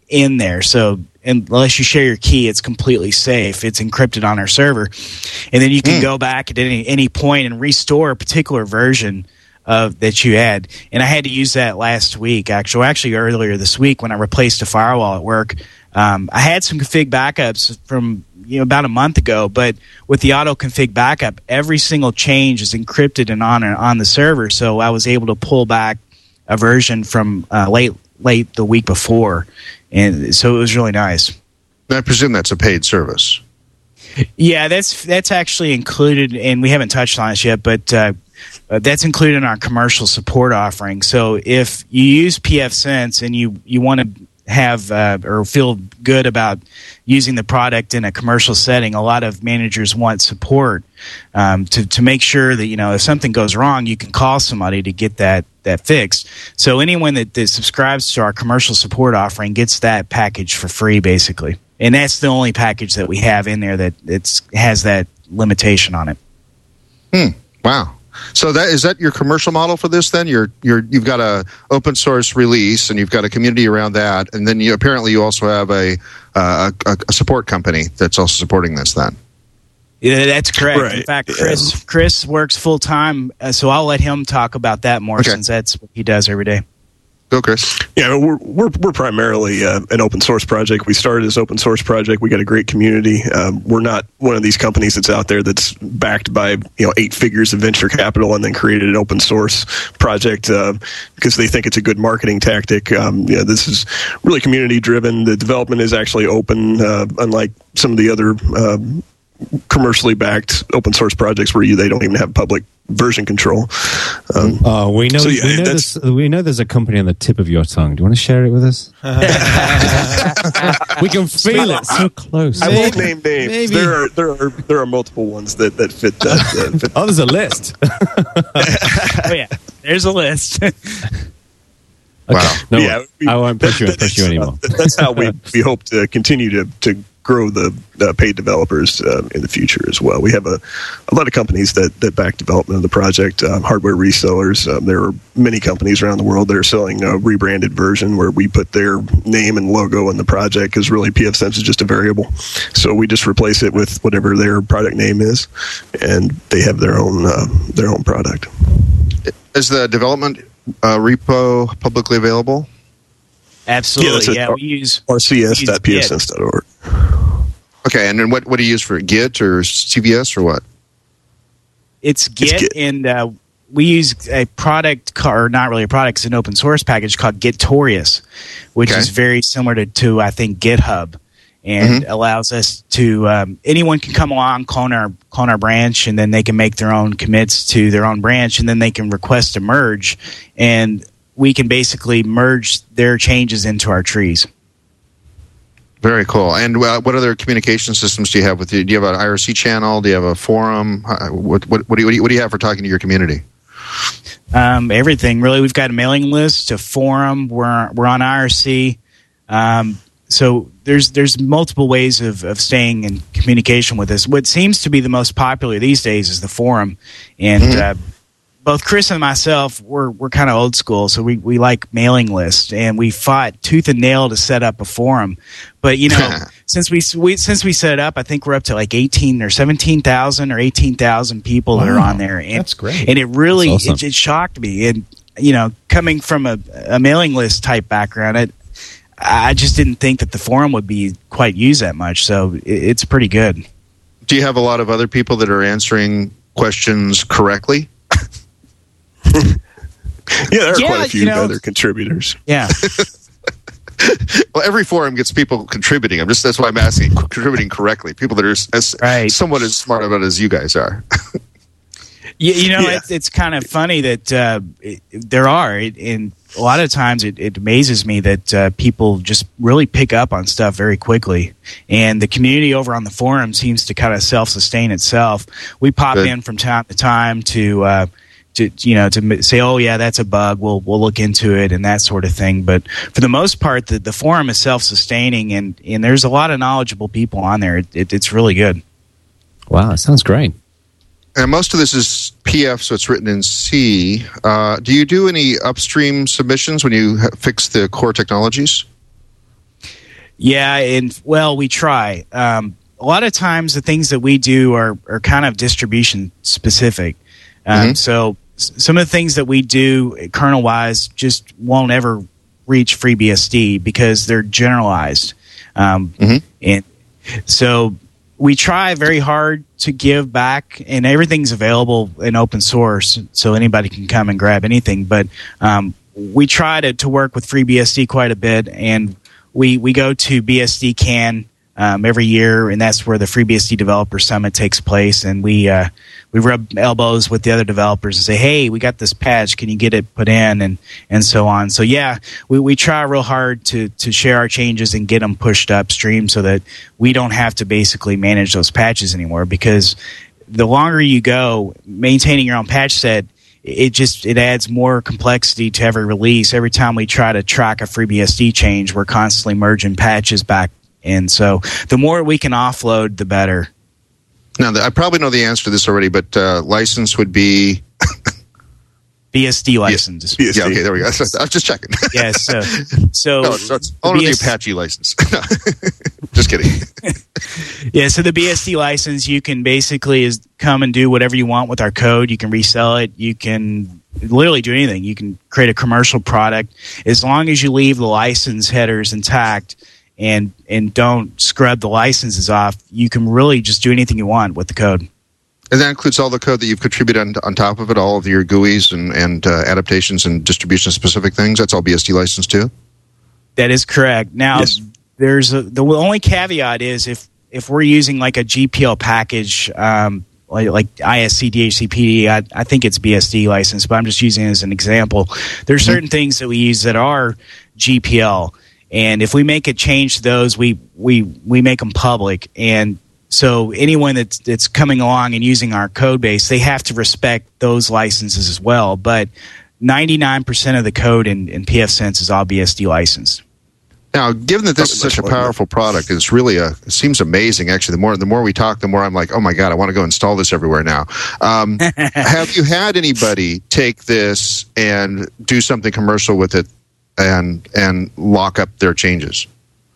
in there. So unless you share your key, it's completely safe. It's encrypted on our server. And then you can mm. go back at any, any point and restore a particular version of that you had. And I had to use that last week, actually, actually earlier this week when I replaced a firewall at work. Um, I had some config backups from you know about a month ago, but with the auto config backup, every single change is encrypted and on on the server. So I was able to pull back a version from uh, late late the week before, and so it was really nice. I presume that's a paid service. Yeah, that's that's actually included, and we haven't touched on it yet, but uh, uh, that's included in our commercial support offering. So if you use pfSense and you you want to have uh, or feel good about using the product in a commercial setting, a lot of managers want support um, to to make sure that you know if something goes wrong, you can call somebody to get that that fixed. So anyone that, that subscribes to our commercial support offering gets that package for free, basically, and that's the only package that we have in there that it's has that limitation on it. Hmm. Wow. So that is that your commercial model for this? Then you're you're you've got a open source release and you've got a community around that, and then you apparently you also have a uh, a, a support company that's also supporting this. Then yeah, that's correct. Right. In fact, Chris yeah. Chris works full time, uh, so I'll let him talk about that more okay. since that's what he does every day. Go, Chris. Yeah, we're we're, we're primarily uh, an open source project. We started as open source project. We got a great community. Um, we're not one of these companies that's out there that's backed by you know eight figures of venture capital and then created an open source project uh, because they think it's a good marketing tactic. Um, yeah, this is really community driven. The development is actually open, uh, unlike some of the other uh, commercially backed open source projects where you they don't even have public version control. Um, oh, we know. so yeah, we, know this, we know there's a company on the tip of your tongue. Do you want to share it with us? We can feel it so close. I won't name names. Maybe. There are there are there are multiple ones that that fit that. Uh, fit. Oh, there's a list. Oh yeah, there's a list. Okay. Wow. No, yeah, we, I won't push you, that, push you anymore. Uh, that's how we, we hope to continue to, to grow the uh, paid developers uh, in the future as well. We have a, a lot of companies that, that back development of the project, um, hardware resellers. Um, there are many companies around the world that are selling a rebranded version where we put their name and logo in the project because really pfSense is just a variable. So we just replace it with whatever their product name is, and they have their own uh, their own product. Is the development uh, repo publicly available? Absolutely. Yeah, yeah we use r c s dot p f sense dot org. Okay, and then what, what do you use for it? Git or C V S or what? It's Git, it's Git. and uh, we use a product, ca- or not really a product, it's an open source package called Gitorious, which okay. is very similar to, to I think, GitHub, and mm-hmm. allows us to, um, anyone can come along, clone our, clone our branch, and then they can make their own commits to their own branch, and then they can request a merge, and we can basically merge their changes into our trees. Very cool. And uh, what other communication systems do you have with you? Do you have an I R C channel? Do you have a forum? What, what, what, do, you, what do you have for talking to your community? Um, everything, really. We've got a mailing list, a forum. We're we're on I R C. Um, so there's there's multiple ways of, of staying in communication with us. What seems to be the most popular these days is the forum. And mm-hmm. uh, both Chris and myself, we're we're kind of old school, so we, we like mailing lists, and we fought tooth and nail to set up a forum. But you know, since we, we since we set it up, I think we're up to like eighteen or seventeen thousand or eighteen thousand people wow, that are on there. And, that's great. And it really awesome. it, it shocked me. And you know, coming from a, a mailing list type background, it, I just didn't think that the forum would be quite used that much. So it, it's pretty good. Do you have a lot of other people that are answering questions correctly? Yeah, there are yeah, quite a few you know, other contributors. Yeah. Well, every forum gets people contributing. I'm just that's why I'm asking contributing correctly. People that are as, right. somewhat as smart about it as you guys are. you, you know, yeah. it's, it's kind of funny that uh, it, there are, it, and a lot of times it, it amazes me that uh, people just really pick up on stuff very quickly. And the community over on the forum seems to kind of self-sustain itself. We pop Good. in from time to time to. Uh, To, you know, to say, oh yeah, that's a bug. We'll we'll look into it and that sort of thing. But for the most part, the, the forum is self-sustaining, and, and there's a lot of knowledgeable people on there. It, it, it's really good. Wow, that sounds great. And most of this is P F, so it's written in C. Uh, do you do any upstream submissions when you ha- fix the core technologies? Yeah, and well, we try. Um, a lot of times, the things that we do are are kind of distribution specific. Um, mm-hmm. So s- some of the things that we do kernel wise just won't ever reach FreeBSD because they're generalized. Um, mm-hmm. And so we try very hard to give back, and everything's available in open source, so anybody can come and grab anything. But um, we try to, to work with FreeBSD quite a bit, and we, we go to B S D CAN um, every year, and that's where the FreeBSD Developer Summit takes place, and we uh, we rub elbows with the other developers and say, hey, we got this patch, can you get it put in, and, and so on. So yeah, we, we try real hard to, to share our changes and get them pushed upstream so that we don't have to basically manage those patches anymore, because the longer you go maintaining your own patch set, it just it adds more complexity to every release. Every time we try to track a FreeBSD change, we're constantly merging patches back in. So the more we can offload, the better. Now, I probably know the answer to this already, but uh, license would be B S D license. B S D. Yeah, okay, there we go. I was just checking. Yes. So, so no, it's, it's only the Apache license. Just kidding. Yeah, so the B S D license, you can basically is come and do whatever you want with our code. You can resell it. You can literally do anything. You can create a commercial product as long as you leave the license headers intact and and don't scrub the licenses off. You can really just do anything you want with the code. And that includes all the code that you've contributed on, on top of it, all of your G U Is and, and uh, adaptations and distribution-specific things. That's all B S D licensed too? That is correct. Now, yes. there's a, the only caveat is if, if we're using like a G P L package, um, like, like I S C, D H C P D, I, I think it's B S D licensed, but I'm just using it as an example. There's mm-hmm. certain things that we use that are G P L, and if we make a change to those, we we we make them public. And so anyone that's, that's coming along and using our code base, they have to respect those licenses as well. But ninety-nine percent of the code in, in pfSense is all B S D licensed. Now, given that this is such a powerful product, it's really a it seems amazing. Actually, the more the more we talk, the more I'm like, oh my god, I want to go install this everywhere now. Um, have you had anybody take this and do something commercial with it and and lock up their changes?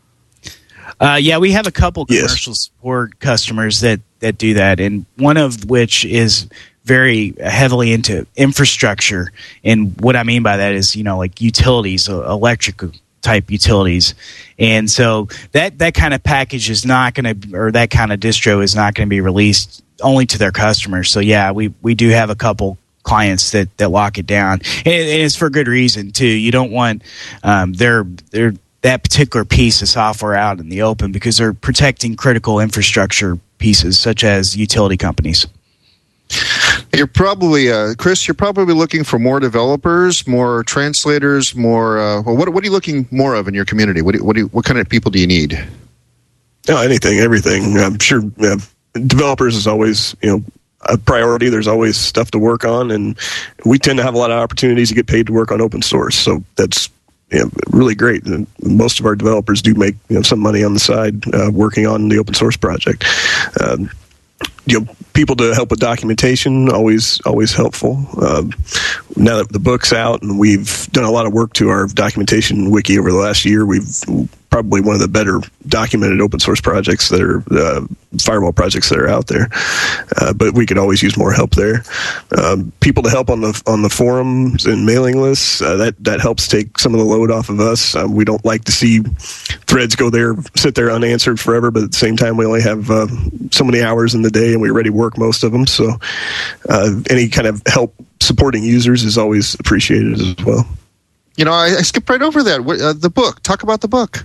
Uh, yeah, we have a couple commercial yes. support customers that, that do that, and one of which is very heavily into infrastructure. And what I mean by that is, you know, like utilities, electric type utilities. And so that, that kind of package is not going to, or that kind of distro is not going to be released only to their customers. So yeah, we, we do have a couple clients that, that lock it down, and, and it's for good reason too. You don't want um, their their that particular piece of software out in the open because they're protecting critical infrastructure pieces such as utility companies. You're probably, uh, Chris, you're probably looking for more developers, more translators, more, uh, well, what, what are you looking more of in your community? What do, what, do, what kind of people do you need? Oh, anything, everything. I'm sure uh, developers is always, you know, a priority. There's always stuff to work on, and we tend to have a lot of opportunities to get paid to work on open source. So that's, you know, really great. And most of our developers do make, you know, some money on the side uh, working on the open source project. Um, you know, people to help with documentation, always always helpful. Um, now that the book's out and we've done a lot of work to our documentation wiki over the last year, we've probably one of the better documented open source projects that are uh, firewall projects that are out there. Uh, but we could always use more help there. Um, people to help on the on the forums and mailing lists, uh, that that helps take some of the load off of us. Uh, we don't like to see threads go there, sit there unanswered forever. But at the same time, we only have uh, so many hours in the day, and we already work most of them. So uh, any kind of help supporting users is always appreciated as well. You know, I, I skipped right over that. Uh, the book. Talk about the book.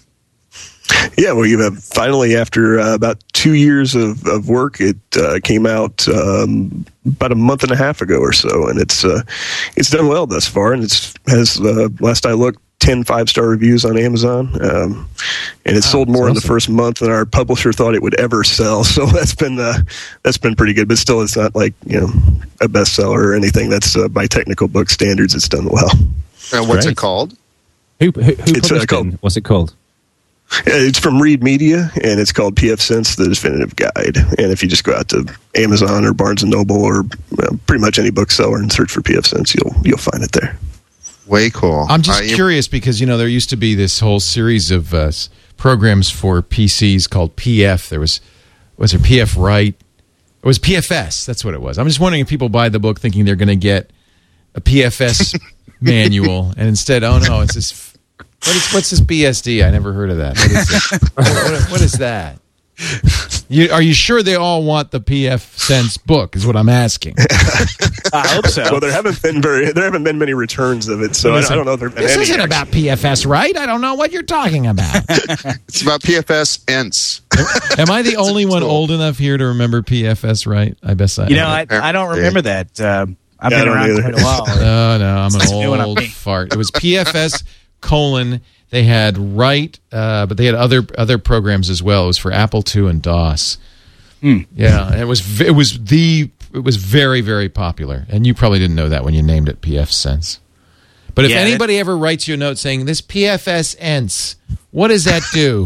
Yeah, well, you have finally, after uh, about two years of, of work, it uh, came out um, about a month and a half ago or so, and it's uh, it's done well thus far, and it's has uh, last I looked, ten five-star reviews on Amazon, um, and it wow, sold more awesome. in the first month than our publisher thought it would ever sell. So that's been uh, that's been pretty good, but still, it's not like, you know, a bestseller or anything. That's uh, by technical book standards, it's done well. And what's Great. it called? Who, who, who it's uh, called. What's it called? It's from Reed Media, and it's called pfSense: The Definitive Guide. And if you just go out to Amazon or Barnes and Noble or uh, pretty much any bookseller and search for pfSense, you'll you'll find it there. Way cool. I'm just uh, curious because, you know, there used to be this whole series of uh, programs for P Cs called P F. There was was there P F Write? It was P F S. That's what it was. I'm just wondering if people buy the book thinking they're going to get a P F S manual, and instead, oh no, it's this. What is what's this B S D? I never heard of that. What is, this? what, what is that? You, are you sure they all want the P F Sense book? Is what I'm asking. I hope so. Well, there haven't been very there haven't been many returns of it, so I, I don't know if there have been This any. isn't about P F S, right? I don't know what you're talking about. It's about P F S E N S. Am I the only one old enough here to remember P F S right? I guess I. You know, I, I don't remember that. Uh, I've Yeah, been I don't around either. quite a while. Oh no, I'm It's new an on old me. fart. It was P F S colon. They had Write, uh, but they had other other programs as well. It was for Apple two and DOS. Hmm. Yeah, and it was v- it was the it was very very popular, and you probably didn't know that when you named it P F Sense. But if Yeah, anybody ever writes you a note saying this P F S E N S, what does that do?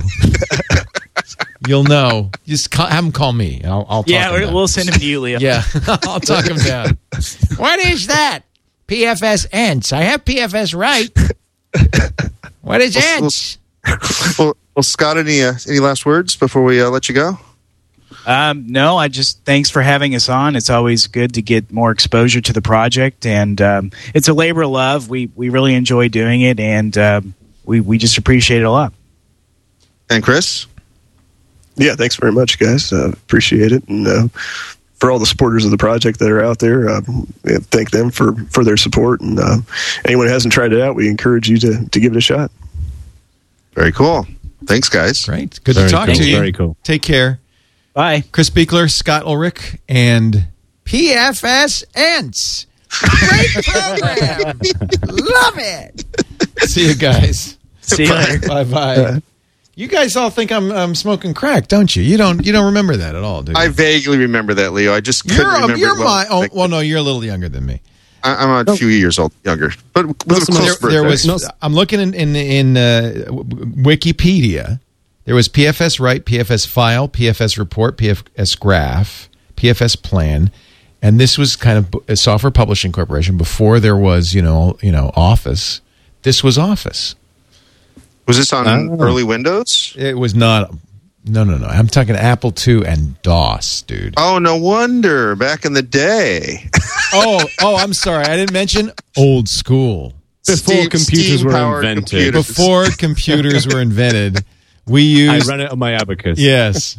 You'll know. Just call, have them call me. I'll, I'll talk Yeah, them we- down. we'll send him to you, Leo. Yeah, I'll talk them down. What is that? P F S E N S. I have P F S right. What is E N S? Well, well, Scott, any uh, any last words before we uh, let you go? Um, no, I just thanks for having us on. It's always good to get more exposure to the project, and um, it's a labor of love. We we really enjoy doing it, and um, we we just appreciate it a lot. And Chris? Yeah, thanks very much, guys. Uh, appreciate it, and uh, for all the supporters of the project that are out there, uh, yeah, thank them for, for their support. And uh, anyone who hasn't tried it out, we encourage you to, to give it a shot. Very cool. Thanks, guys. Great. Good Very to talk cool. to you. Very cool. Take care. Bye. Chris Beekler, Scott Ulrich, and P F S E N S. Great program. Love it. see you guys. See you later. Bye bye. You guys all think I'm I'm smoking crack, don't you? You don't you don't remember that at all, do you? I vaguely remember that, Leo. I just couldn't you're remember. you're it well. my oh well no you're a little younger than me. I, I'm a few years old, younger, but with a close There, there birthday. was I'm looking in in, in uh, Wikipedia. There was P F S Write, P F S File, P F S Report, P F S Graph, P F S Plan, and this was kind of a software publishing corporation before there was you know you know Office. This was Office. Was this on Oh. early Windows? It was not. No, no, no. I'm talking Apple two and DOS, dude. Oh, no wonder. Back in the day. Oh, oh, I'm sorry. I didn't mention old school. Before Steam- computers were steam-powered invented. computers. Before computers were invented, we I used. ran it on my abacus. Yes.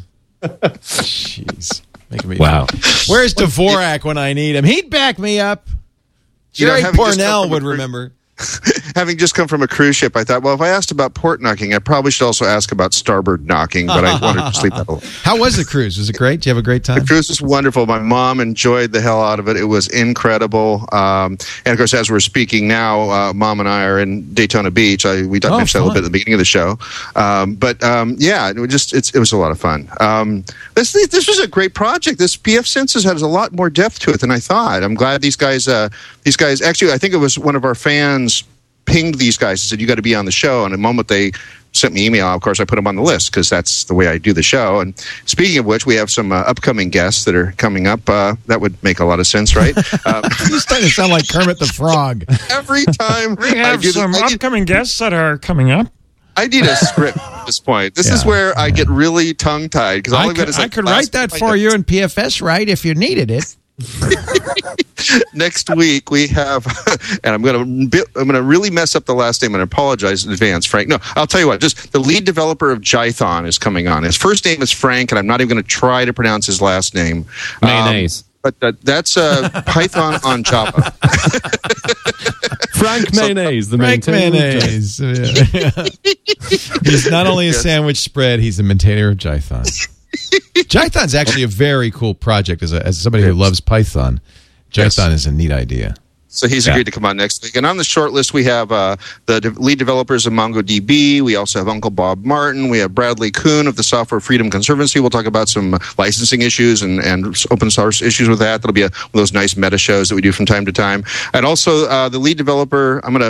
Jeez. Making me Wow. Where's Dvorak when I need him? He'd back me up. You know, Jerry having just come Pornell from a would cru- remember. Having just come from a cruise ship, I thought, well, if I asked about port knocking, I probably should also ask about starboard knocking, but I wanted to sleep that alone. How was the cruise? Was it great? Did you have a great time? The cruise was wonderful. My mom enjoyed the hell out of it. It was incredible. Um, and of course, as we're speaking now, uh, Mom and I are in Daytona Beach. I, we Oh, mentioned that a little fun. bit at the beginning of the show. Um, but um, yeah, it was just it's, it was a lot of fun. Um, this this was a great project. This P F Census has a lot more depth to it than I thought. I'm glad these guys uh, these guys actually. I think it was one of our fans pinged these guys and said, you got to be on the show. And the moment they sent me email, of course, I put them on the list because that's the way I do the show. And speaking of which, we have some uh, upcoming guests that are coming up. Uh, that would make a lot of sense, right? Uh, You're starting to sound like Kermit the Frog. every time We I have do this, some I need, upcoming guests that are coming up. I need a script at this point. This is Yeah, where I get really tongue-tied because all I I've got could, is I like could last write that line for of- you in P F S right if you needed it. Next week we have, and I'm going to I'm going to really mess up the last name and apologize in advance, Frank. No, I'll tell you what. Just the lead developer of Jython is coming on. His first name is Frank, and I'm not even going to try to pronounce his last name. Um, Mayonnaise. but uh, that's uh, Python on Java. Frank Mayonnaise, the Frank maintainer of Mayonnaise. Yeah. He's not only a sandwich spread, he's the maintainer of Jython. Jython's actually a very cool project. As, a, as somebody who loves Python, Jython is a neat idea. So he's Yeah. agreed to come on next week. And on the short list, we have uh, the de- lead developers of MongoDB. We also have Uncle Bob Martin. We have Bradley Kuhn of the Software Freedom Conservancy. We'll talk about some licensing issues and, and open source issues with that. That'll be a, one of those nice meta shows that we do from time to time. And also uh, the lead developer, I'm going to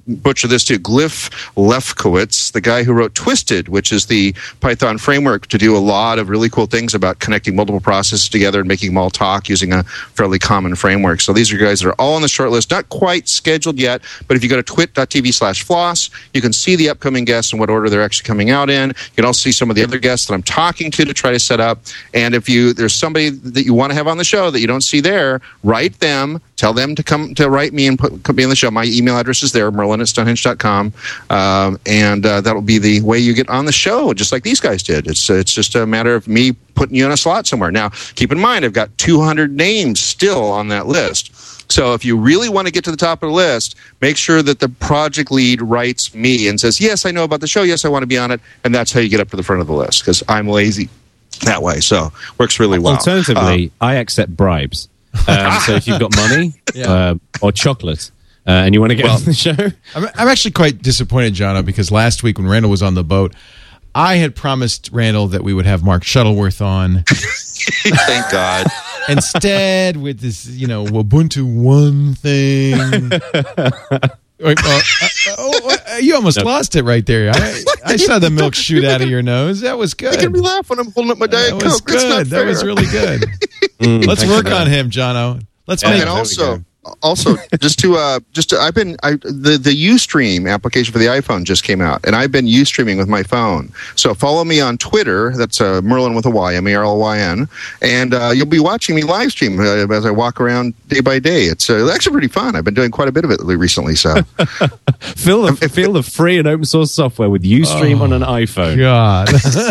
butcher this too. Glyph Lefkowitz, the guy who wrote Twisted, which is the Python framework to do a lot of really cool things about connecting multiple processes together and making them all talk using a fairly common framework. So these are guys that are all on the short list, not quite scheduled yet, but if you go to twit.tv slash floss, you can see the upcoming guests and what order they're actually coming out in. You can also see some of the other guests that I'm talking to to try to set up. And if you there's somebody that you want to have on the show that you don't see there, write them. Tell them to come to write me and put, put me on the show. My email address is there, merlin at stonehenge dot com. Um, and uh, that'll be the way you get on the show, just like these guys did. It's, it's just a matter of me putting you in a slot somewhere. Now, keep in mind, I've got two hundred names still on that list. So if you really want to get to the top of the list, make sure that the project lead writes me and says, yes, I know about the show. Yes, I want to be on it. And that's how you get up to the front of the list, because I'm lazy that way. So works really well. Alternatively, um, I accept bribes. Um, so if you've got money yeah. uh, or chocolate uh, and you want to get well, on the show. I'm, I'm actually quite disappointed, Jono, because last week when Randall was on the boat, I had promised Randall that we would have Mark Shuttleworth on. Thank God. Instead, with this, you know, Ubuntu One thing. Uh, uh, oh, you almost nope. lost it right there. I, I saw the milk shoot out of your nose. That was good. Making me laugh when I'm holding up my Diet Coke. That was Coke. good. That was really good. mm, Let's work on him, Jono. Let's and make. And also, also, just to uh, just to, I've been I, the the Ustream application for the iPhone just came out, and I've been Ustreaming with my phone. So follow me on Twitter. That's uh, Merlin with a Y, M E R L Y N, and uh, you'll be watching me live stream uh, as I walk around day by day. It's uh, actually pretty fun. I've been doing quite a bit of it recently. So feel the feel the free and open source software with Ustream oh, on an iPhone. God.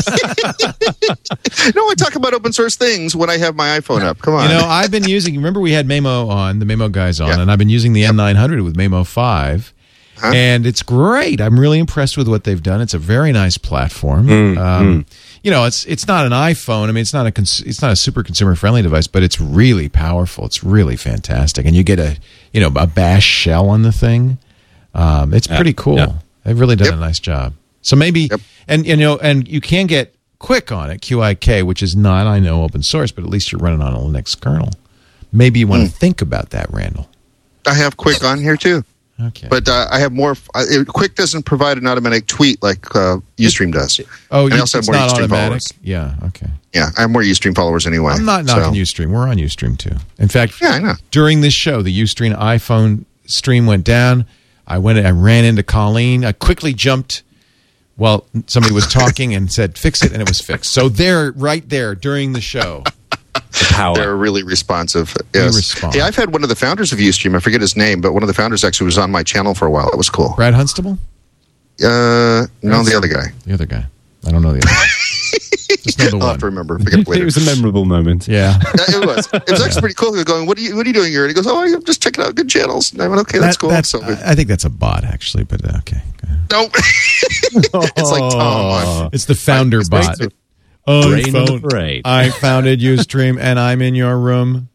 No, I talk about open source things when I have my iPhone up. Come on. You know, I've been using. Remember, we had Memo on the Memo guys on, yeah. and I've been using the M nine hundred with Memo five. Huh? And it's great. I'm really impressed with what they've done. It's a very nice platform. Mm, um, mm. You know, it's it's not an iPhone. I mean, it's not a cons- it's not a super consumer friendly device, but it's really powerful. It's really fantastic, and you get a you know a Bash shell on the thing. Um, it's pretty cool. Yeah. They've really done yep. a nice job. So maybe, yep. and you know, and you can get Quick on it, Q I K, which is not, I know, open source, but at least you're running on a Linux kernel. Maybe you want mm. to think about that, Randall. I have Quick on here too. Okay. But uh, I have more. Uh, it, Quick doesn't provide an automatic tweet like uh, Ustream does. Oh, and I also have more not Ustream automatic? followers. Yeah, okay. Yeah, I have more Ustream followers anyway. I'm not knocking so. Ustream. We're on Ustream too. In fact, yeah, I know. During this show, the Ustream iPhone stream went down. I went. I ran into Colleen. I quickly jumped. Well, somebody was talking and said, fix it, and it was fixed. So they're right there during the show. The power. They're really responsive. Yes. Respond. Yeah, I've had one of the founders of Ustream, I forget his name, but one of the founders actually was on my channel for a while. It was cool. Brad Hunstable? Uh, no, the other guy. The other guy. I don't know the other guy. Just know the I'll one. have to remember. Forget it later. It was a memorable moment. Yeah. It was. It was actually pretty cool. He was going, what are you, what are you doing here? And he goes, oh, I'm just checking out good channels. And I went, okay, that's that, cool. That's, so I think that's a bot, actually, but uh, okay. No. It's like Tom. It's the founder it's bot. I, found, I founded Ustream, and I'm in your room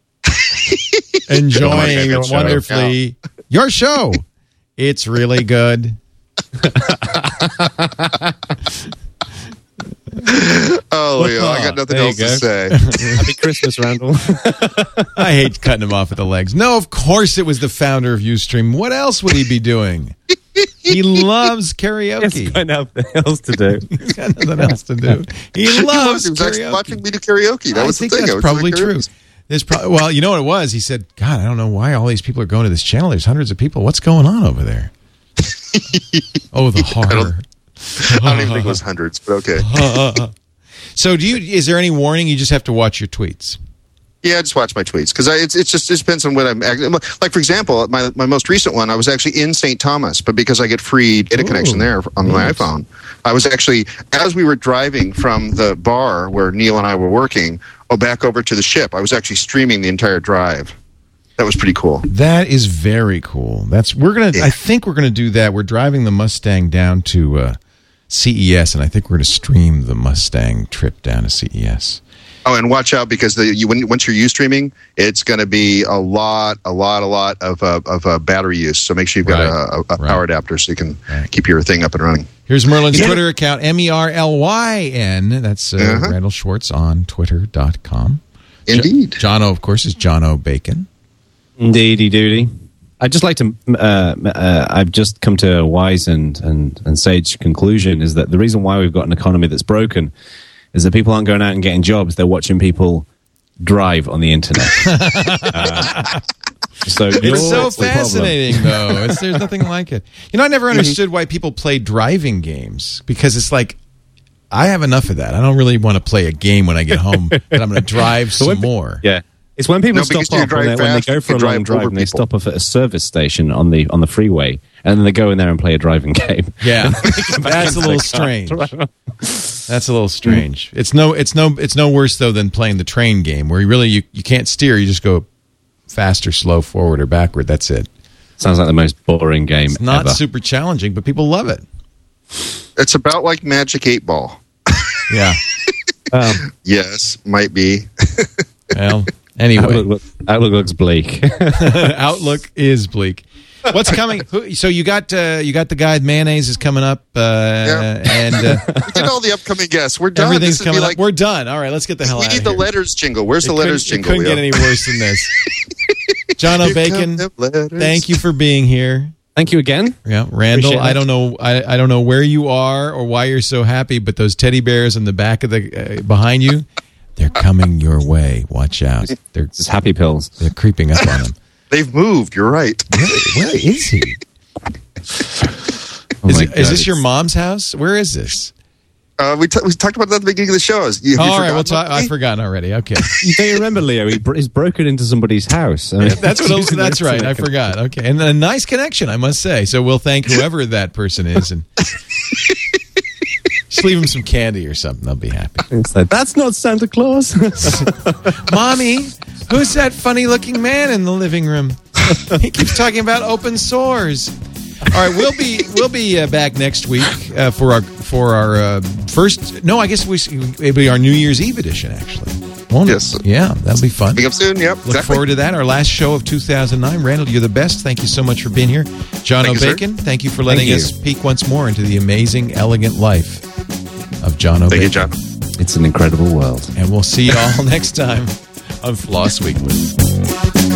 enjoying it wonderfully. Yeah. Your show. It's really good. Oh, yeah, I got nothing else go. to say. Happy Christmas, Randall. I hate cutting him off at the legs. No, of course it was the founder of Ustream. What else would he be doing? He loves karaoke. He's got nothing else to do. He's got nothing else to do. He loves he was karaoke. watching me do karaoke. That I was think the thing. that's probably true. There's pro- well, you know what it was? He said, God, I don't know why all these people are going to this channel. There's hundreds of people. What's going on over there? Oh, the horror. I don't, I don't even think it was hundreds, but okay. So do you? Is there any warning? You just have to watch your tweets. Yeah, I just watch my tweets because it's it's just it depends on what I'm like. For example, my my most recent one, I was actually in Saint Thomas, but because I get free data Ooh, connection there on my nice. iPhone, I was actually as we were driving from the bar where Neil and I were working, oh, back over to the ship. I was actually streaming the entire drive. That was pretty cool. That is very cool. That's we're gonna. Yeah. I think we're gonna do that. We're driving the Mustang down to uh, C E S, and I think we're gonna stream the Mustang trip down to C E S. Oh, and watch out because the you when once you're Ustreaming, it's going to be a lot, a lot, a lot of uh, of uh, battery use. So make sure you've got right. a, a power right. adapter so you can right. keep your thing up and running. Here's Merlin's yeah. Twitter account: M E R L Y N. That's uh, uh-huh. Randall Schwartz on Twitter dot com. Indeed. Jo- Jono, of course, is Jono Bacon. Indeedy doody. I'd just like to. Uh, uh, I've just come to a wise and, and and sage conclusion: is that the reason why we've got an economy that's broken is that people aren't going out and getting jobs; they're watching people drive on the internet. uh, so it's so fascinating, though. It's, there's nothing like it. You know, I never understood why people play driving games, because it's like, I have enough of that. I don't really want to play a game when I get home, but I'm going to drive some more. Yeah. It's when people No, stop because you off, when drive they, when they fast, go you for a can long drive drive over and they people. stop off at a service station on the on the freeway, and then they go in there and play a driving game. Yeah, that's a little strange. That's a little strange. It's no, it's no, it's no worse though than playing the train game, where you really you, you can't steer. You just go fast or slow, forward or backward. That's it. Sounds like the most boring game. It's not ever. super challenging, but people love it. It's about like Magic eight Ball. Yeah. Um, Yes, might be. Well, anyway, Outlook, look, Outlook looks bleak. Outlook is bleak. What's coming? Who- So you got uh, you got the guy mayonnaise is coming up, uh, Yeah. and uh, We did all the upcoming guests. We're done. everything's This would be coming like, up. We're done. All right, let's get the hell we out need of the here. letters jingle. Where's It the letters couldn't- jingle? It couldn't Leo? get any worse than this. John Here come O'Bacon, the letters. thank you for being here. Thank you again. Yeah, Randall. Appreciate I it. don't know. I, I don't know where you are or why you're so happy, but those teddy bears in the back of the uh, behind you, they're coming your way. Watch out. They're It's happy pills. they're creeping up on him. They've moved. You're right. Where, where is he? Oh is, my it, is this God. your mom's house? Where is this? Uh, we, t- we talked about that at the beginning of the show. Have you All right, forgotten well, talk, about me? I've forgotten already. Okay, You don't remember, Leo? He br- he's broken into somebody's house. I mean, that's what. using That's the right. I internet. forgot. Okay, and a nice connection, I must say. So we'll thank whoever that person is, and just leave them some candy or something. They'll be happy. It's like, that's not Santa Claus. Mommy, who's that funny-looking man in the living room? He keeps talking about open sores. All right, we'll be we'll be uh, back next week uh, for our for our uh, first. No, I guess we it'll be our New Year's Eve edition, actually. Won't it? Yes. Yeah, that'll be fun. Coming up soon. Yep. Look exactly. forward to that. Our last show of two thousand nine. Randall, you're the best. Thank you so much for being here. John Thank you, sir. O'Bacon, thank you for letting Thank us peek once more into the amazing, elegant life of John O'Bacon. Thank you, John. It's an incredible world. And we'll see you all next time on Floss Weekly.